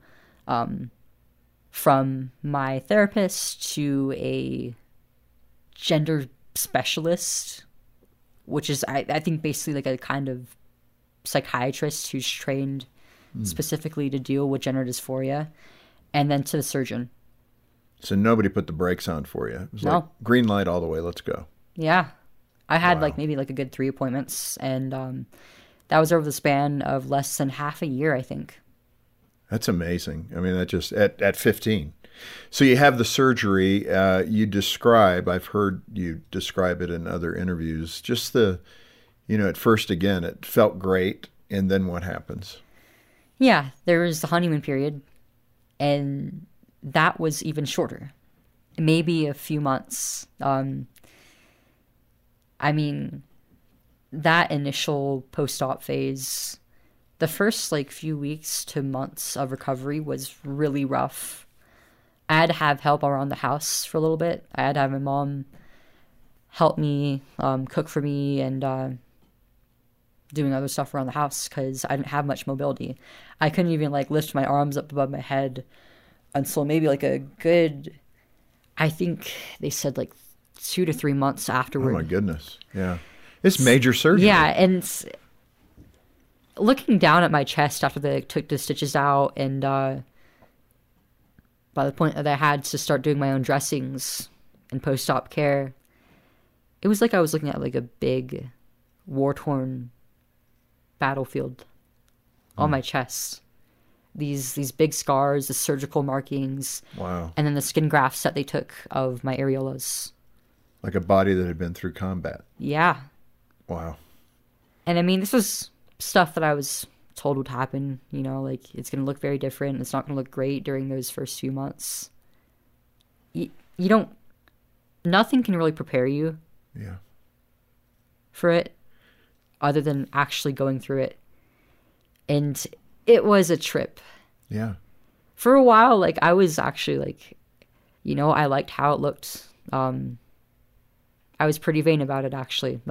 from my therapist to a gender specialist, which is, I think, basically like a kind of psychiatrist who's trained specifically to deal with gender dysphoria, and then to the surgeon.
So nobody put the brakes on for you. It was like, green light all the way, let's go.
Yeah. I had maybe a good 3 appointments, and that was over the span of less than half a year, I think.
That's amazing. I mean, that just at 15. So you have the surgery. You describe, I've heard you describe it in other interviews, just the, at first, again, it felt great. And then what happens?
Yeah, there was the honeymoon period, and that was even shorter. Maybe a few months. I mean, that initial post-op phase, the first few weeks to months of recovery was really rough. I had to have help around the house for a little bit. I had to have my mom help me, cook for me, and doing other stuff around the house because I didn't have much mobility. I couldn't even lift my arms up above my head until maybe a good, I think they said 2 to 3 months afterward.
Oh my goodness. Yeah. It's major surgery.
Yeah. And looking down at my chest after they took the stitches out, and by the point that I had to start doing my own dressings and post-op care, it was like I was looking at a big war-torn battlefield on my chest. These big scars, the surgical markings.
Wow.
And then the skin grafts that they took of my areolas.
Like a body that had been through combat.
Yeah.
Wow.
And I mean, this was stuff that I was told would happen, it's going to look very different. It's not going to look great during those first few months. Nothing can really prepare you for it other than actually going through it. And it was a trip.
Yeah.
For a while, I was actually I liked how it looked. I was pretty vain about it, actually.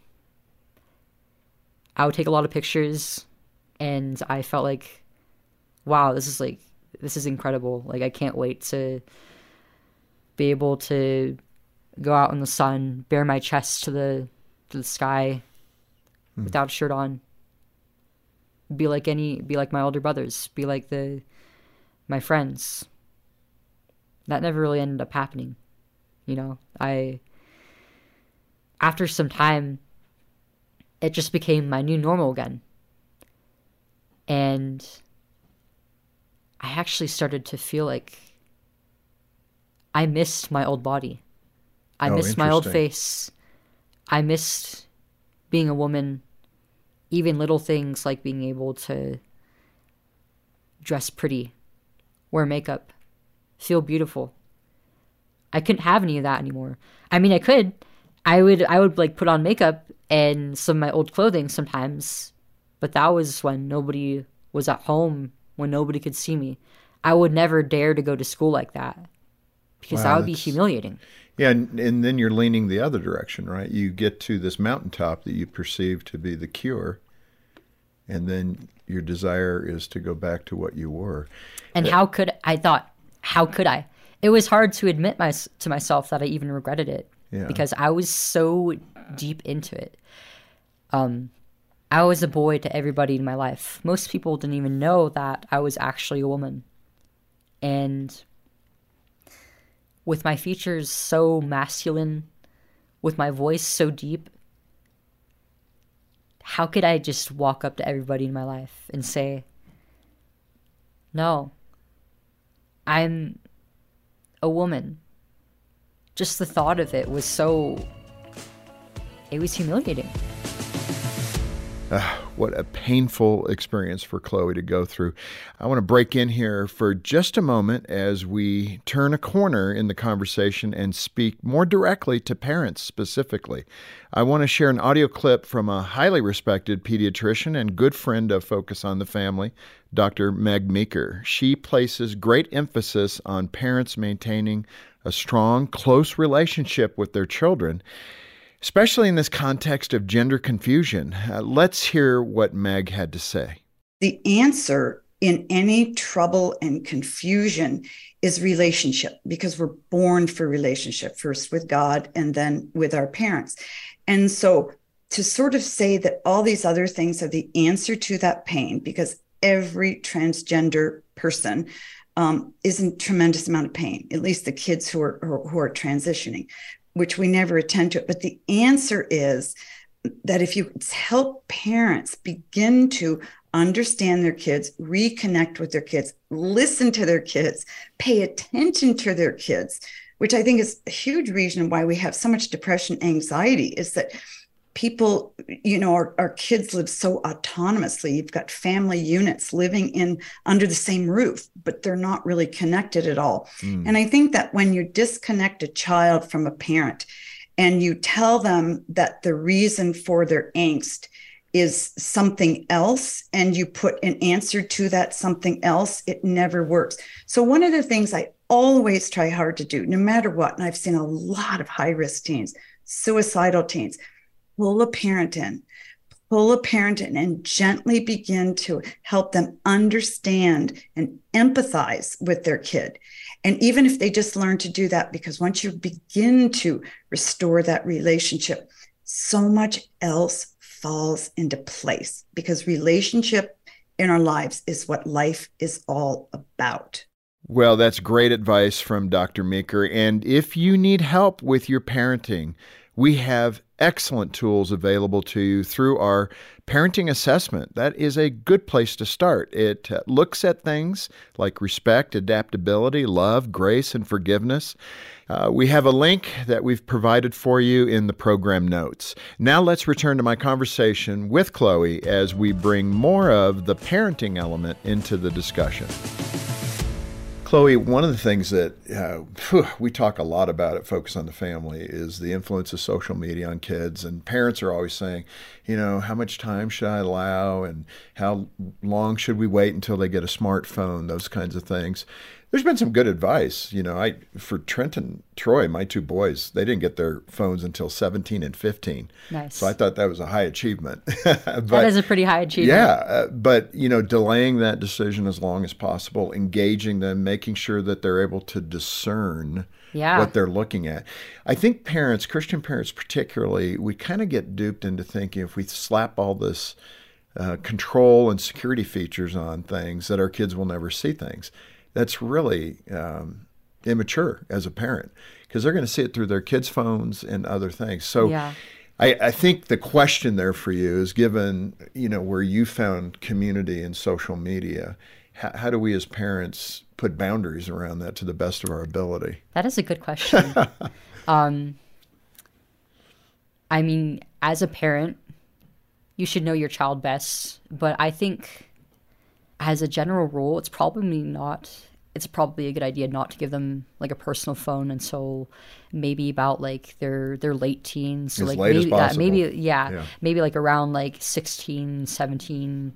I would take a lot of pictures, and I felt wow, this is incredible. I can't wait to be able to go out in the sun, bare my chest to the sky without a shirt on. be like my older brothers, be like my friends. That never really ended up happening. After some time, it just became my new normal again. And I actually started to feel like I missed my old body. I missed my old face. I missed being a woman. Even little things like being able to dress pretty, wear makeup, feel beautiful. I couldn't have any of that anymore. I mean, I could. I would like put on makeup and some of my old clothing sometimes, but that was when nobody was at home, when nobody could see me. I would never dare to go to school like that because that would be humiliating.
Yeah, and then you're leaning the other direction, right? You get to this mountaintop that you perceive to be the cure, and then your desire is to go back to what you were.
And how could I? It was hard to admit to myself that I even regretted it, because I was so deep into it. I was a boy to everybody in my life. Most people didn't even know that I was actually a woman. And with my features so masculine, with my voice so deep, how could I just walk up to everybody in my life and say, no, I'm a woman? Just the thought of it was it was humiliating.
What a painful experience for Chloe to go through. I want to break in here for just a moment as we turn a corner in the conversation and speak more directly to parents specifically. I want to share an audio clip from a highly respected pediatrician and good friend of Focus on the Family, Dr. Meg Meeker. She places great emphasis on parents maintaining a strong, close relationship with their children, especially in this context of gender confusion. Let's hear what Meg had to say.
The answer in any trouble and confusion is relationship, because we're born for relationship, first with God and then with our parents. And so to sort of say that all these other things are the answer to that pain, because every transgender person is in tremendous amount of pain, at least the kids who are transitioning, which we never attend to it. But the answer is that if you help parents begin to understand their kids, reconnect with their kids, listen to their kids, pay attention to their kids, which I think is a huge reason why we have so much depression, anxiety, is that people, our kids live so autonomously. You've got family units living under the same roof, but they're not really connected at all. And I think that when you disconnect a child from a parent and you tell them that the reason for their angst is something else, and you put an answer to that something else, it never works. So one of the things I always try hard to do, no matter what, and I've seen a lot of high-risk teens, suicidal teens, pull a parent in and gently begin to help them understand and empathize with their kid. And even if they just learn to do that, because once you begin to restore that relationship, so much else falls into place, because relationship in our lives is what life is all about.
Well, that's great advice from Dr. Meeker. And if you need help with your parenting, we have excellent tools available to you through our parenting assessment. That is a good place to start. It looks at things like respect, adaptability, love, grace, and forgiveness. We have a link that we've provided for you in the program notes. Now let's return to my conversation with Chloe as we bring more of the parenting element into the discussion. Chloe, one of the things that we talk a lot about at Focus on the Family is the influence of social media on kids. And parents are always saying, how much time should I allow, and how long should we wait until they get a smartphone, those kinds of things. There's been some good advice. For Trent and Troy, my two boys, they didn't get their phones until 17 and 15.
Nice.
So I thought that was a high achievement.
That is a pretty high achievement.
Yeah. But, delaying that decision as long as possible, engaging them, making sure that they're able to discern what they're looking at. I think parents, Christian parents particularly, we kind of get duped into thinking if we slap all this control and security features on things that our kids will never see things. That's really immature as a parent, because they're going to see it through their kids' phones and other things. So
Yeah.
I think the question there for you is, given, where you found community in social media, how do we as parents put boundaries around that to the best of our ability?
That is a good question. I mean, as a parent, you should know your child best, but I think as a general rule, it's probably a good idea not to give them like a personal phone until maybe about like their late teens. So
As
like
late as
maybe
possible.
yeah, maybe like around like 16, 17.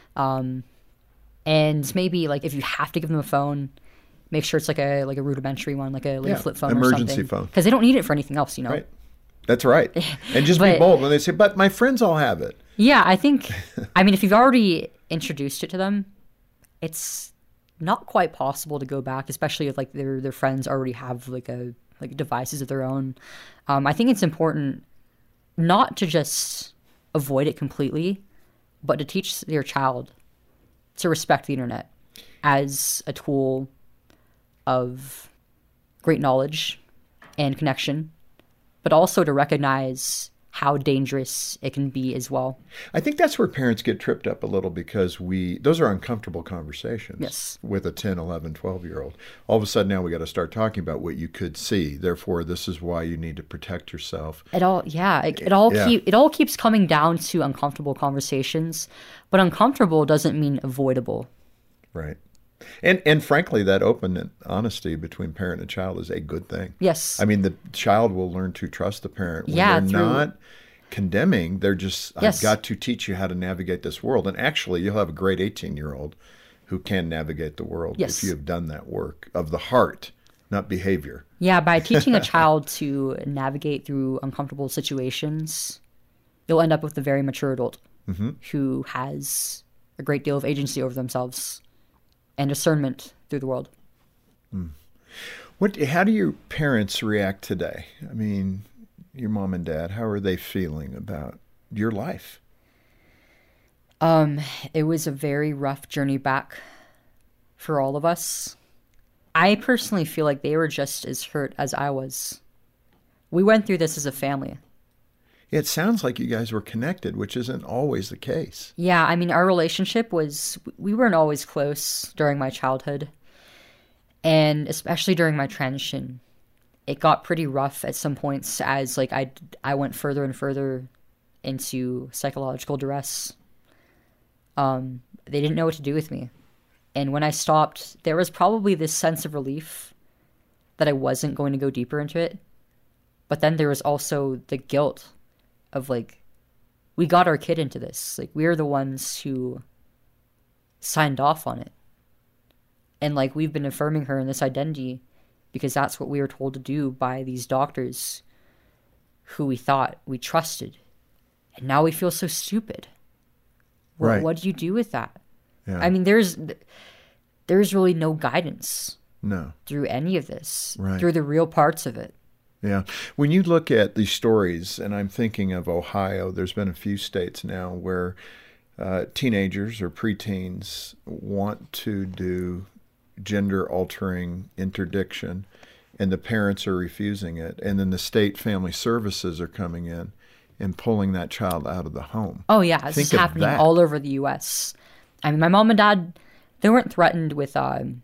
And maybe like if you have to give them a phone, make sure it's like a rudimentary one, like a flip phone or
emergency
something.
phone.
Because they don't need it for anything else,
Right. That's right. And just be
But-
bold when they say, but my friends all have it.
Yeah, I think, if you've already introduced it to them, it's not quite possible to go back, especially if like their friends already have like devices of their own. I think it's important not to just avoid it completely, but to teach your child to respect the internet as a tool of great knowledge and connection, but also to recognize how dangerous it can be as well.
I think that's where parents get tripped up a little, because those are uncomfortable conversations
Yes.
with a 10, 11, 12-year-old. All of a sudden now we got to start talking about what you could see. Therefore, this is why you need to protect yourself.
It all keeps coming down to uncomfortable conversations, but uncomfortable doesn't mean avoidable.
Right. And frankly, that open honesty between parent and child is a good thing.
Yes.
I mean, the child will learn to trust the parent when
Yeah,
they're
through-
not condemning. They're just,
Yes.
I've got to teach you how to navigate this world. And actually, you'll have a great 18-year-old who can navigate the world
Yes.
if you have done that work of the heart, not behavior.
Yeah, by teaching a child to navigate through uncomfortable situations, you'll end up with a very mature adult who has a great deal of agency over themselves and discernment through the world.
How do your parents react today? I mean, your mom and dad, how are they feeling about your life?
It was a very rough journey back for all of us. I personally feel like they were just as hurt as I was. We went through this as a family.
It sounds like you guys were connected, which isn't always the case.
Yeah, our relationship we weren't always close during my childhood. And especially during my transition, it got pretty rough at some points as like I went further and further into psychological duress. They didn't know what to do with me. And when I stopped, there was probably this sense of relief that I wasn't going to go deeper into it. But then there was also the guilt of like, we got our kid into this. Like, we're the ones who signed off on it. And like, we've been affirming her in this identity because that's what we were told to do by these doctors who we thought we trusted. And now we feel so stupid.
Right.
What do you do with that?
Yeah.
There's really no guidance
No.
through any of this,
Right.
through the real parts of it.
Yeah. When you look at these stories, and I'm thinking of Ohio, there's been a few states now where teenagers or preteens want to do gender-altering interdiction, and the parents are refusing it. And then the state family services are coming in and pulling that child out of the home.
Oh, yeah. This
Think
is
of
happening
that.
all over the U.S. My mom and dad, they weren't threatened with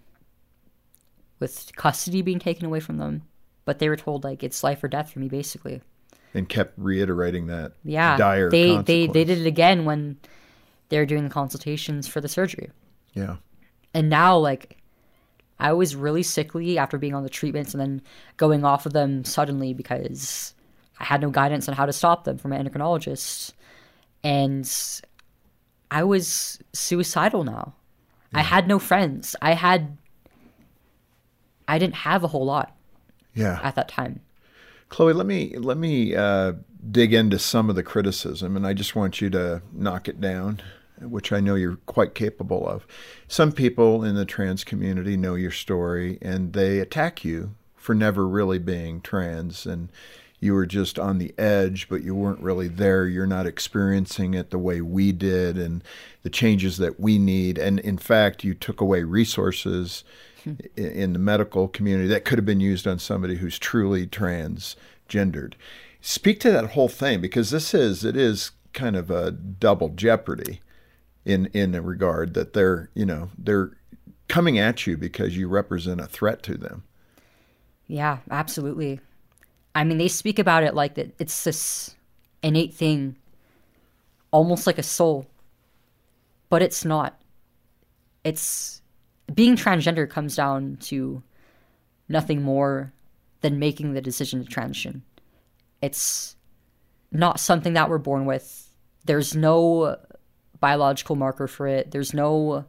custody being taken away from them, but they were told, like, it's life or death for me, basically.
And kept reiterating that
Yeah.
dire
They
consequence.
did it again when they were doing the consultations for the surgery.
Yeah.
And now, like, I was really sickly after being on the treatments and then going off of them suddenly because I had no guidance on how to stop them from my endocrinologist. And I was suicidal now. I had no friends. I didn't have a whole lot
Yeah.
at that time.
Chloe, let me dig into some of the criticism, and I just want you to knock it down, which I know you're quite capable of. Some people in the trans community know your story, and they attack you for never really being trans, and you were just on the edge, but you weren't really there. You're not experiencing it the way we did and the changes that we need. And in fact, you took away resources in the medical community that could have been used on somebody who's truly transgendered. Speak to that whole thing, because it is kind of a double jeopardy in a regard that they're coming at you because you represent a threat to them.
Yeah, absolutely. I mean, they speak about it like that it's this innate thing, almost like a soul, but it's not. It's being transgender comes down to nothing more than making the decision to transition. It's not something that we're born with. There's no biological marker for it. There's no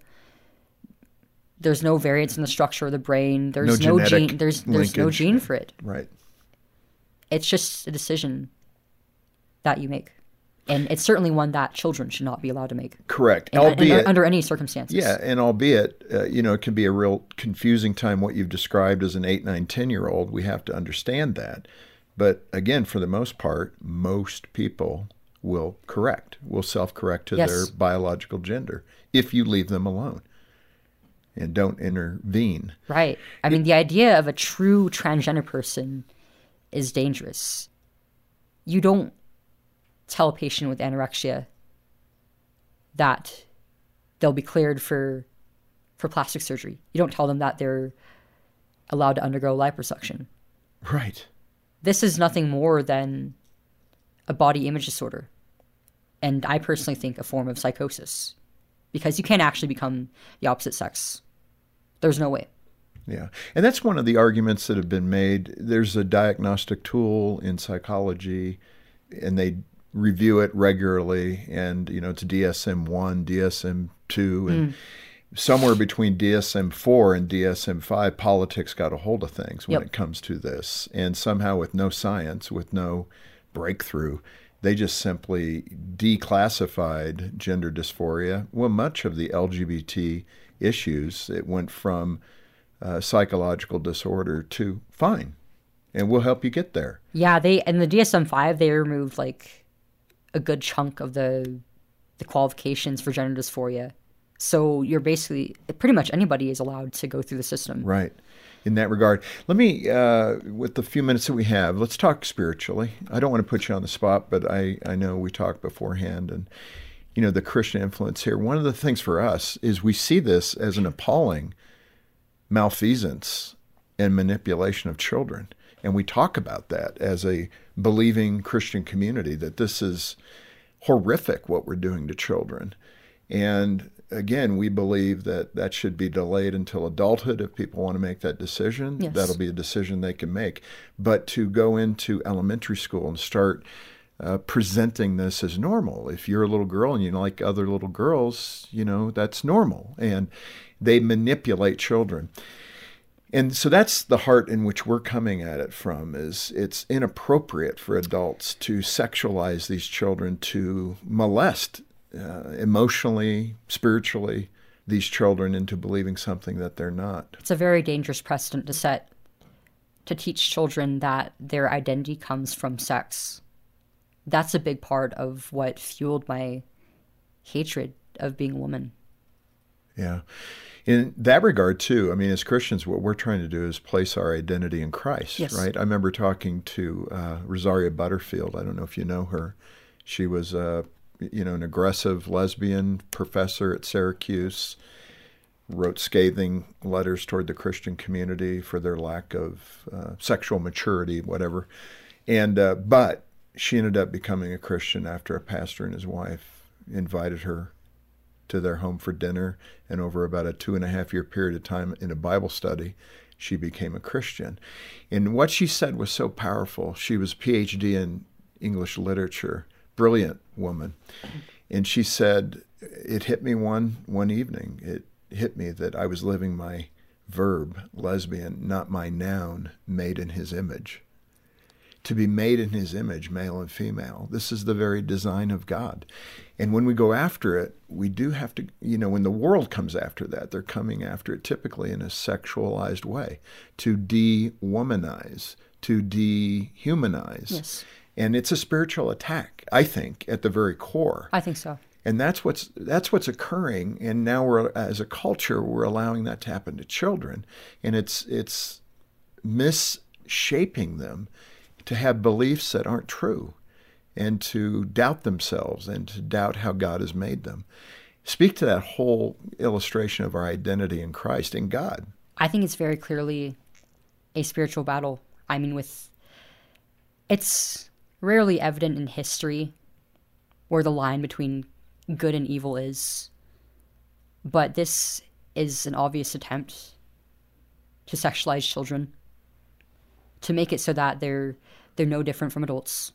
variance in the structure of the brain. There's no gene. There's no gene for it.
Right.
It's just a decision that you make. And it's certainly one that children should not be allowed to make.
Correct.
Albeit, under any circumstances.
Yeah, and albeit, it can be a real confusing time. What you've described as an 8, 9, 10-year-old, we have to understand that. But again, for the most part, most people will self-correct to their biological gender if you leave them alone and don't intervene.
Right. I mean, the idea of a true transgender person is dangerous. You don't tell a patient with anorexia that they'll be cleared for plastic surgery. You don't tell them that they're allowed to undergo liposuction.
Right.
This is nothing more than a body image disorder. And I personally think a form of psychosis, because you can't actually become the opposite sex. There's no way.
Yeah. And that's one of the arguments that have been made. There's a diagnostic tool in psychology, and they review it regularly. And, it's DSM-1, DSM-2, and somewhere between DSM-4 and DSM-5, politics got a hold of things when it comes to this. And somehow, with no science, with no breakthrough, they just simply declassified gender dysphoria. Well, much of the LGBT issues, it went from psychological disorder to fine, and we'll help you get there.
Yeah, in the DSM-5, they removed like a good chunk of the qualifications for gender dysphoria. So you're basically, pretty much anybody is allowed to go through the system.
Right. In that regard, let me, with the few minutes that we have, let's talk spiritually. I don't want to put you on the spot, but I know we talked beforehand, and the Christian influence here. One of the things for us is we see this as an appalling malfeasance and manipulation of children. And we talk about that as a believing Christian community, that this is horrific what we're doing to children. And again, we believe that should be delayed until adulthood. If people want to make that decision, that'll be a decision they can make. But to go into elementary school and start presenting this as normal. If you're a little girl and you like other little girls, that's normal. And they manipulate children. And so that's the heart in which we're coming at it from, is it's inappropriate for adults to sexualize these children, to molest emotionally, spiritually, these children into believing something that they're not.
It's a very dangerous precedent to set, to teach children that their identity comes from sex. That's a big part of what fueled my hatred of being a woman.
Yeah. In that regard, too, I mean, as Christians, what we're trying to do is place our identity in Christ, right? I remember talking to Rosaria Butterfield. I don't know if you know her. She was an aggressive lesbian professor at Syracuse, wrote scathing letters toward the Christian community for their lack of sexual maturity, whatever. And but she ended up becoming a Christian after a pastor and his wife invited her to their home for dinner, and over about a 2.5-year period of time in a Bible study, she became a Christian. And what she said was so powerful. She was a PhD in English literature, brilliant woman. And she said, it hit me one evening. It hit me that I was living my verb, lesbian, not my noun, made in his image. to be made in his image, male and female. This is the very design of God. And when we go after it, we do have to, when the world comes after that, they're coming after it typically in a sexualized way, to de-womanize, to dehumanize.
Yes.
And it's a spiritual attack, I think, at the very core.
I think so.
And that's what's occurring. And now as a culture, we're allowing that to happen to children. And it's misshaping them to have beliefs that aren't true, and to doubt themselves and to doubt how God has made them. Speak to that whole illustration of our identity in Christ, in God.
I think it's very clearly a spiritual battle. I mean, it's rarely evident in history where the line between good and evil is, but this is an obvious attempt to sexualize children, to make it so that they're no different from adults,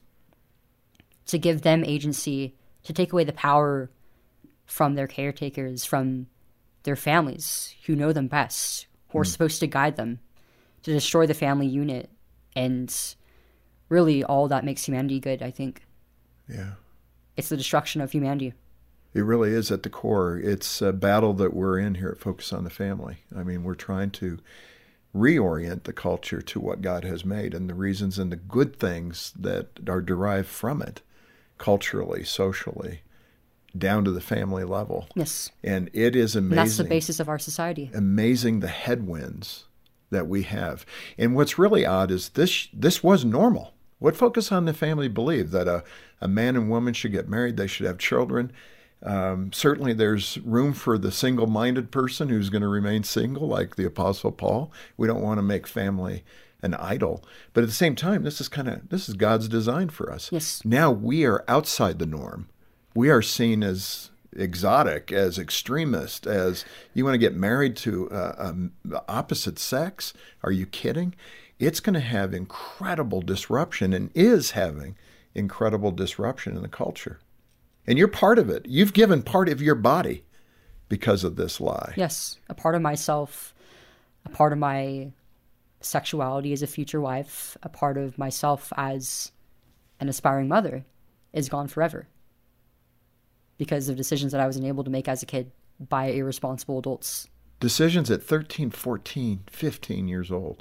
to give them agency, to take away the power from their caretakers, from their families who know them best, who are supposed to guide them, to destroy the family unit, and really all that makes humanity good, I think.
Yeah.
It's the destruction of humanity.
It really is at the core. It's a battle that we're in here at Focus on the Family. I mean, we're trying to reorient the culture to what God has made and the reasons and the good things that are derived from it, culturally, socially, down to the family level.
Yes.
And it is amazing.
And that's the basis of our society.
Amazing the headwinds that we have. And what's really odd is this was normal. What Focus on the Family believed, that a man and woman should get married, they should have children. Certainly there's room for the single-minded person who's going to remain single, like the Apostle Paul. We don't want to make family an idol. But at the same time, this is God's design for us.
Yes.
Now we are outside the norm. We are seen as exotic, as extremist, as you want to get married to the opposite sex. Are you kidding? It's going to have incredible disruption, and is having incredible disruption in the culture. And you're part of it. You've given part of your body because of this lie.
Yes, a part of myself, a part of my sexuality as a future wife, a part of myself as an aspiring mother is gone forever because of decisions that I was unable to make as a kid by irresponsible adults.
Decisions at 13, 14, 15 years old.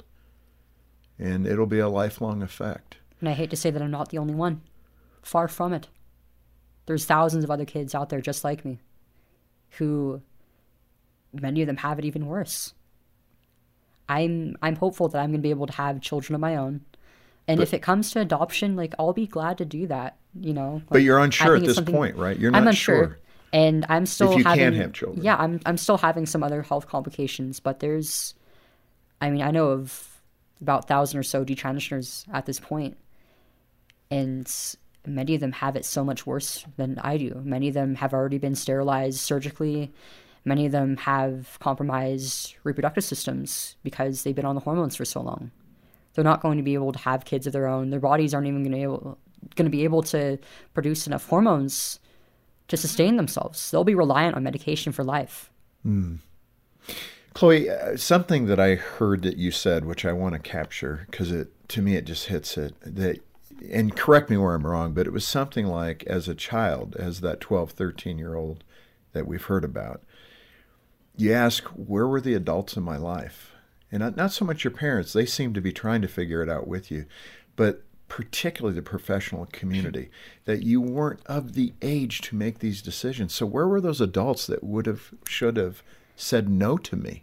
And it'll be a lifelong effect.
And I hate to say that I'm not the only one. Far from it. There's thousands of other kids out there just like me who, many of them have it even worse. I'm hopeful that I'm going to be able to have children of my own. And if it comes to adoption, I'll be glad to do that,
But you're unsure at this point, right? You're not
I'm unsure.
sure.
And I'm still
if you
having...
can have children.
Yeah, I'm still having some other health complications, but I know of about 1,000 or so detransitioners at this point. And many of them have it so much worse than I do. Many of them have already been sterilized surgically. Many of them have compromised reproductive systems because they've been on the hormones for so long. They're not going to be able to have kids of their own. Their bodies aren't even going to be able to produce enough hormones to sustain themselves. They'll be reliant on medication for life.
Chloe, something that I heard that you said, which I want to capture, because to me it just hits it, and correct me where I'm wrong, but it was something like, as a child, as that 12, 13-year-old that we've heard about, you ask, where were the adults in my life? And not so much your parents. They seem to be trying to figure it out with you, but particularly the professional community, that you weren't of the age to make these decisions. So where were those adults that should have said no to me?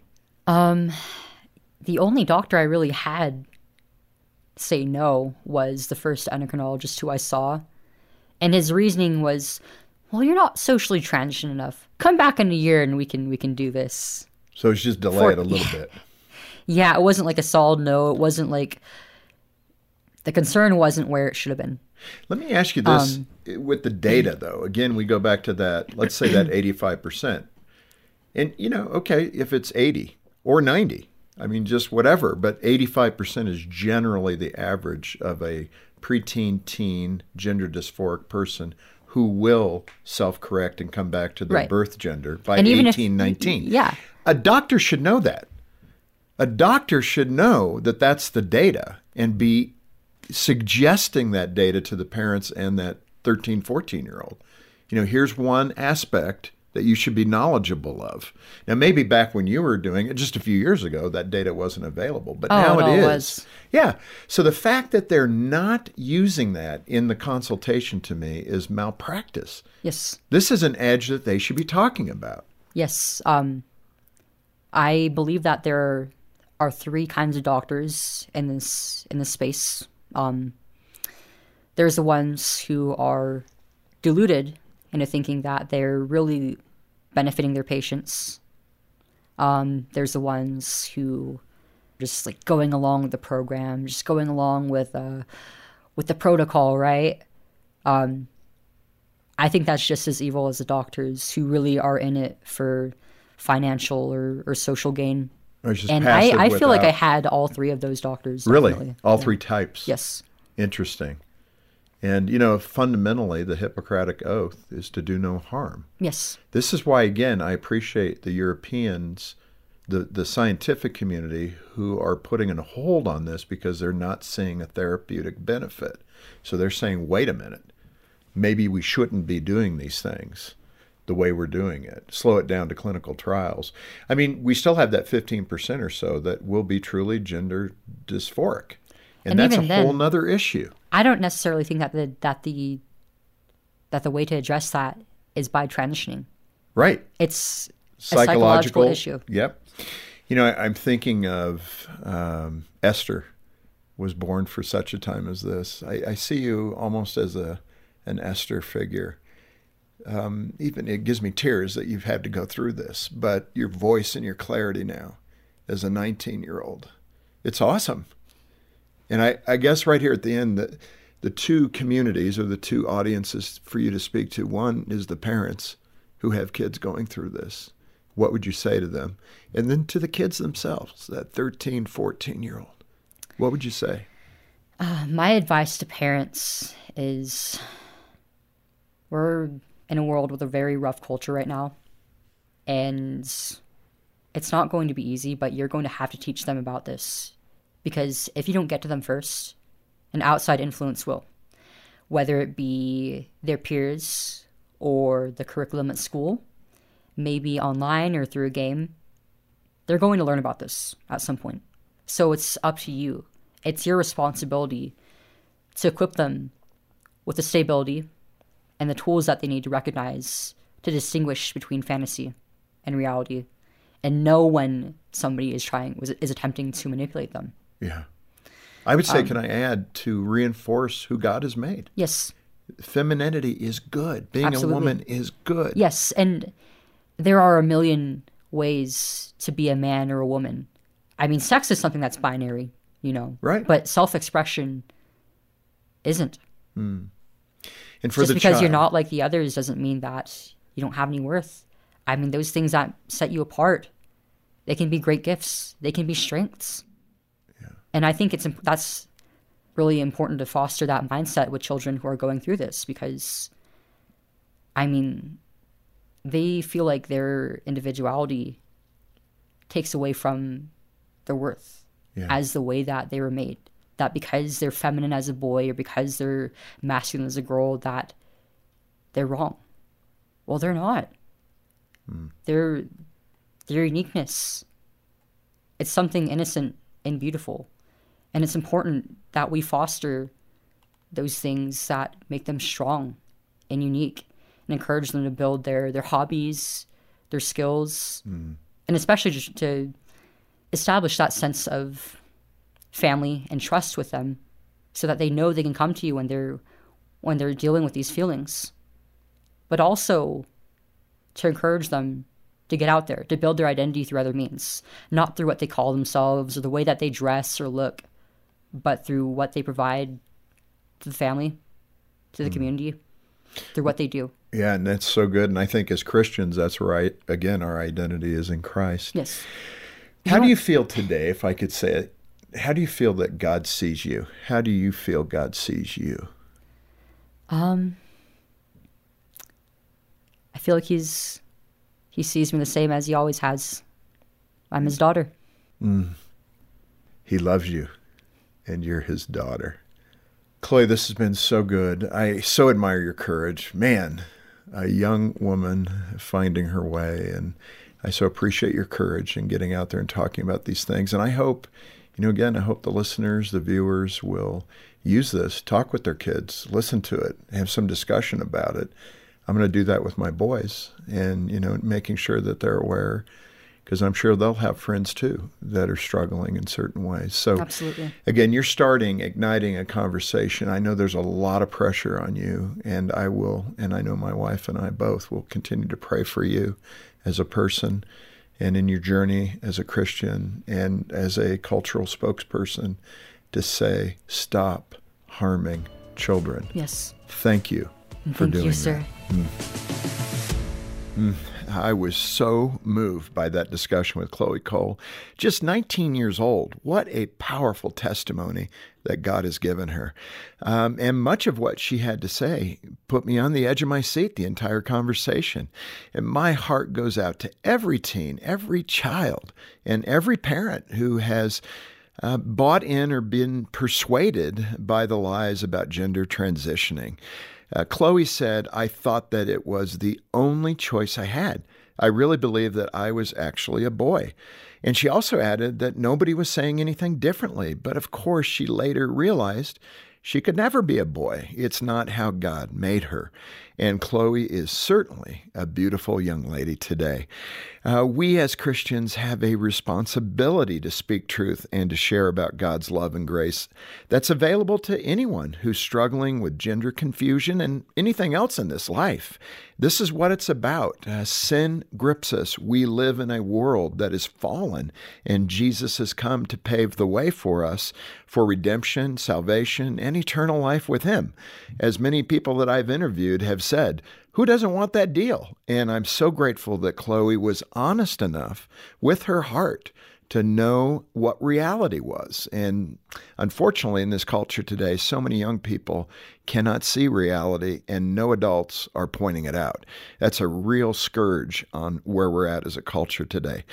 The only doctor I really had say no was the first endocrinologist who I saw. And his reasoning was, well, you're not socially transitioned enough. Come back in a year and we can do this.
So it's just delay it a little bit.
Yeah, it wasn't like a solid no. It wasn't like, the concern wasn't where it should have been.
Let me ask you this, with the data though, again, we go back to that, let's say that 85%. And okay, if it's 80 or 90, I mean, just whatever, but 85% is generally the average of a preteen, teen, gender dysphoric person who will self-correct and come back to their birth gender by 18, 19.
Yeah.
A doctor should know that. A doctor should know that that's the data and be suggesting that data to the parents and that 13, 14-year-old. Here's one aspect that you should be knowledgeable of. Now, maybe back when you were doing it just a few years ago, that data wasn't available, but now it is.
Was.
Yeah. So the fact that they're not using that in the consultation to me is malpractice.
Yes.
This is an edge that they should be talking about.
Yes. I believe that there are three kinds of doctors in this space. There's the ones who are deluded into thinking that they're really benefiting their patients. There's the ones who just like going along with the program, just going along with the protocol, right? I think that's just as evil as the doctors who really are in it for financial or social gain. And I feel like I had all three of those doctors.
Really?
Definitely.
All three types?
Yes.
Interesting. And, fundamentally, the Hippocratic Oath is to do no harm.
Yes.
This is why, again, I appreciate the Europeans, the scientific community, who are putting a hold on this because they're not seeing a therapeutic benefit. So they're saying, wait a minute, maybe we shouldn't be doing these things the way we're doing it. Slow it down to clinical trials. I mean, we still have that 15% or so that will be truly gender dysphoric. And that's a whole nother issue.
I don't necessarily think that the way to address that is by transitioning.
Right.
It's a psychological issue.
Yep. I'm thinking of Esther was born for such a time as this. I see you almost as an Esther figure. Even it gives me tears that you've had to go through this, but your voice and your clarity now as a 19-year-old, it's awesome. And I guess right here at the end, the two communities or the two audiences for you to speak to, one is the parents who have kids going through this. What would you say to them? And then to the kids themselves, that 13, 14-year-old, what would you say?
My advice to parents is we're in a world with a very rough culture right now. And it's not going to be easy, but you're going to have to teach them about this. Because if you don't get to them first, an outside influence will. Whether it be their peers or the curriculum at school, maybe online or through a game, they're going to learn about this at some point. So it's up to you. It's your responsibility to equip them with the stability and the tools that they need to recognize to distinguish between fantasy and reality and know when somebody is attempting to manipulate them.
Yeah. I would say, can I add, to reinforce who God has made?
Yes.
Femininity is good. Being
Absolutely.
A woman is good.
Yes, and there are a million ways to be a man or a woman. I mean, sex is something that's binary,
Right.
But self-expression isn't.
And for
Just
the
because
child,
you're not like the others doesn't mean that you don't have any worth. I mean, those things that set you apart, they can be great gifts. They can be strengths. And I think that's really important to foster that mindset with children who are going through this because, I mean, they feel like their individuality takes away from their worth as the way that they were made. That because they're feminine as a boy or because they're masculine as a girl, that they're wrong. Well, they're not. Their uniqueness, it's something innocent and beautiful. And it's important that we foster those things that make them strong and unique and encourage them to build their hobbies, their skills, and especially just to establish that sense of family and trust with them so that they know they can come to you when they're dealing with these feelings. But also to encourage them to get out there, to build their identity through other means, not through what they call themselves or the way that they dress or look, but through what they provide to the family, to the community, through what they do.
Yeah, and that's so good. And I think as Christians, that's right. Again, our identity is in Christ.
Yes.
How do you feel today, if I could say it? How do you feel that God sees you? How do you feel God sees you?
I feel like he sees me the same as he always has. I'm his daughter.
He loves you, and you're his daughter. Chloe, this has been so good. I so admire your courage. Man, a young woman finding her way. And I so appreciate your courage in getting out there and talking about these things. And I hope, again, I hope the listeners, the viewers will use this, talk with their kids, listen to it, have some discussion about it. I'm going to do that with my boys and, making sure that they're aware, because I'm sure they'll have friends too that are struggling in certain ways. So
absolutely.
Again, you're igniting a conversation. I know there's a lot of pressure on you, and I know my wife and I both will continue to pray for you as a person and in your journey as a Christian and as a cultural spokesperson to say, stop harming children.
Yes.
Thank you for doing that.
Thank you, sir.
I was so moved by that discussion with Chloe Cole. Just 19 years old. What a powerful testimony that God has given her. And much of what she had to say put me on the edge of my seat the entire conversation. And my heart goes out to every teen, every child, and every parent who has bought in or been persuaded by the lies about gender transitioning. Chloe said, I thought that it was the only choice I had. I really believed that I was actually a boy. And she also added that nobody was saying anything differently. But of course, she later realized she could never be a boy. It's not how God made her. And Chloe is certainly a beautiful young lady today. We as Christians have a responsibility to speak truth and to share about God's love and grace that's available to anyone who's struggling with gender confusion and anything else in this life. This is what it's about. Sin grips us. We live in a world that is fallen, and Jesus has come to pave the way for us for redemption, salvation, and eternal life with Him. As many people that I've interviewed have said, who doesn't want that deal? And I'm so grateful that Chloe was honest enough with her heart to know what reality was. And unfortunately, in this culture today, so many young people cannot see reality, and no adults are pointing it out. That's a real scourge on where we're at as a culture today.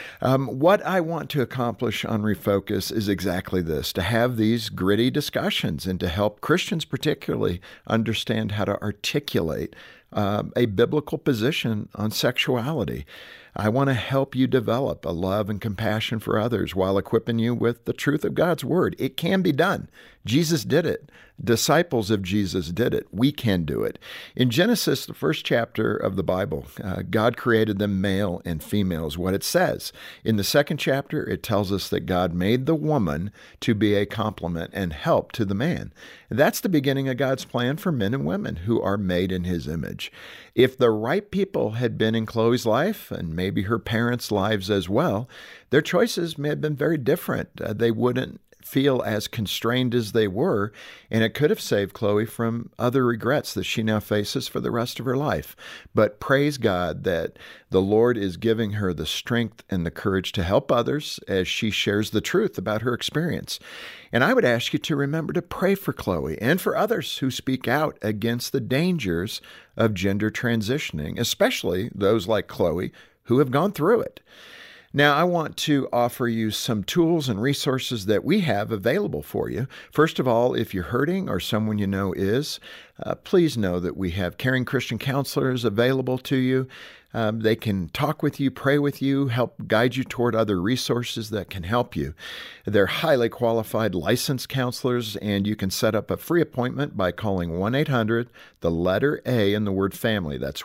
What I want to accomplish on Refocus is exactly this, to have these gritty discussions and to help Christians particularly understand how to articulate a biblical position on sexuality. I want to help you develop a love and compassion for others while equipping you with the truth of God's Word. It can be done. Jesus did it. Disciples of Jesus did it. We can do it. In Genesis, the first chapter of the Bible, God created them male and female, is what it says. In the second chapter, it tells us that God made the woman to be a complement and help to the man. That's the beginning of God's plan for men and women who are made in His image. If the right people had been in Chloe's life, and maybe her parents' lives as well, their choices may have been very different. They wouldn't feel as constrained as they were, and it could have saved Chloe from other regrets that she now faces for the rest of her life. But praise God that the Lord is giving her the strength and the courage to help others as she shares the truth about her experience. And I would ask you to remember to pray for Chloe and for others who speak out against the dangers of gender transitioning, especially those like Chloe who have gone through it. Now, I want to offer you some tools and resources that we have available for you. First of all, if you're hurting or someone you know is, please know that we have caring Christian counselors available to you. They can talk with you, pray with you, help guide you toward other resources that can help you. They're highly qualified licensed counselors, and you can set up a free appointment by calling 1-800, the letter A in the word family. That's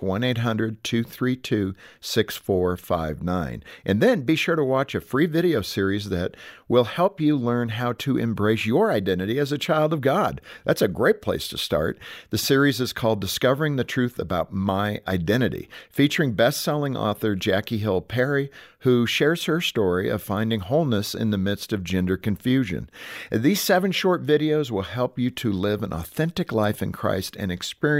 1-800-232-6459. And then be sure to watch a free video series that will help you learn how to embrace your identity as a child of God. That's a great place to start. The series is called Discovering the Truth About My Identity, featuring best-selling author Jackie Hill Perry, who shares her story of finding wholeness in the midst of gender confusion. These 7 short videos will help you to live an authentic life in Christ and experience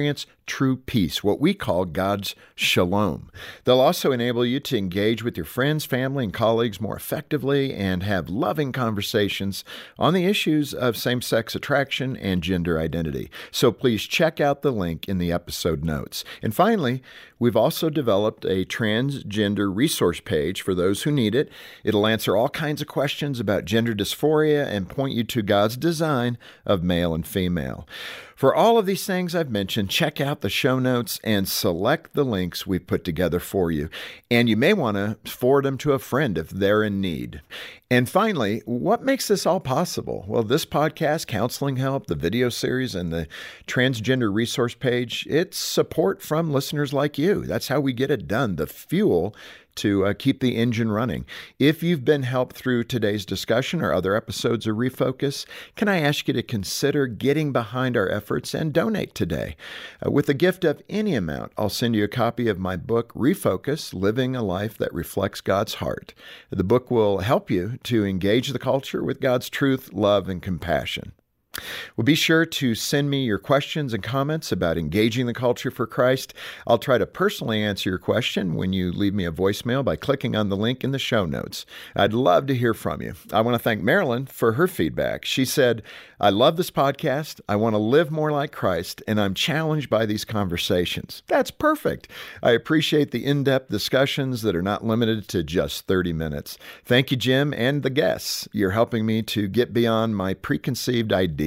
true peace, what we call God's shalom. They'll also enable you to engage with your friends, family, and colleagues more effectively and have loving conversations on the issues of same-sex attraction and gender identity. So please check out the link in the episode notes. And finally, we've also developed a transgender resource page for those who need it. It'll answer all kinds of questions about gender dysphoria and point you to God's design of male and female. For all of these things I've mentioned, check out the show notes and select the links we've put together for you. And you may want to forward them to a friend if they're in need. And finally, what makes this all possible? Well, this podcast, Counseling Help, the video series, and the transgender resource page, it's support from listeners like you. That's how we get it done, the fuel to keep the engine running. If you've been helped through today's discussion or other episodes of Refocus, can I ask you to consider getting behind our efforts and donate today? With a gift of any amount, I'll send you a copy of my book, Refocus, Living a Life That Reflects God's Heart. The book will help you to engage the culture with God's truth, love, and compassion. Well, be sure to send me your questions and comments about engaging the culture for Christ. I'll try to personally answer your question when you leave me a voicemail by clicking on the link in the show notes. I'd love to hear from you. I want to thank Marilyn for her feedback. She said, "I love this podcast. I want to live more like Christ, and I'm challenged by these conversations." That's perfect. I appreciate the in-depth discussions that are not limited to just 30 minutes. Thank you, Jim, and the guests. You're helping me to get beyond my preconceived ideas.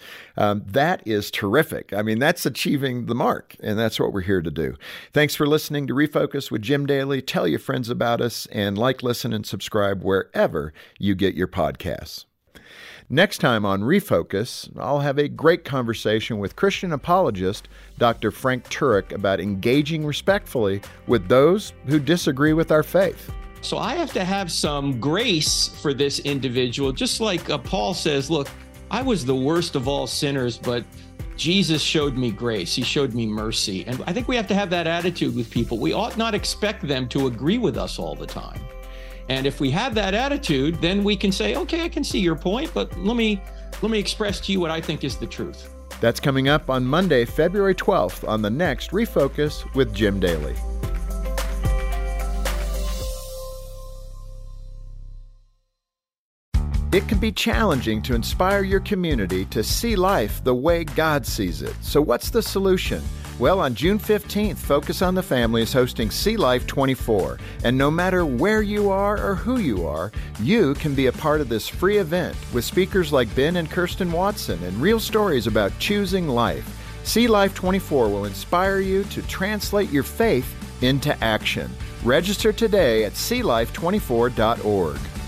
That is terrific. I mean, that's achieving the mark, and that's what we're here to do. Thanks for listening to Refocus with Jim Daly. Tell your friends about us, and like, listen, and subscribe wherever you get your podcasts. Next time on Refocus, I'll have a great conversation with Christian apologist Dr. Frank Turek about engaging respectfully with those who disagree with our faith.
So I have to have some grace for this individual, just like Paul says, look, I was the worst of all sinners, but Jesus showed me grace. He showed me mercy. And I think we have to have that attitude with people. We ought not expect them to agree with us all the time. And if we have that attitude, then we can say, okay, I can see your point, but let me express to you what I think is the truth.
That's coming up on Monday, February 12th on the next Refocus with Jim Daly. It can be challenging to inspire your community to see life the way God sees it. So what's the solution? Well, on June 15th, Focus on the Family is hosting See Life 24. And no matter where you are or who you are, you can be a part of this free event with speakers like Ben and Kirsten Watson and real stories about choosing life. See Life 24 will inspire you to translate your faith into action. Register today at seelife24.org.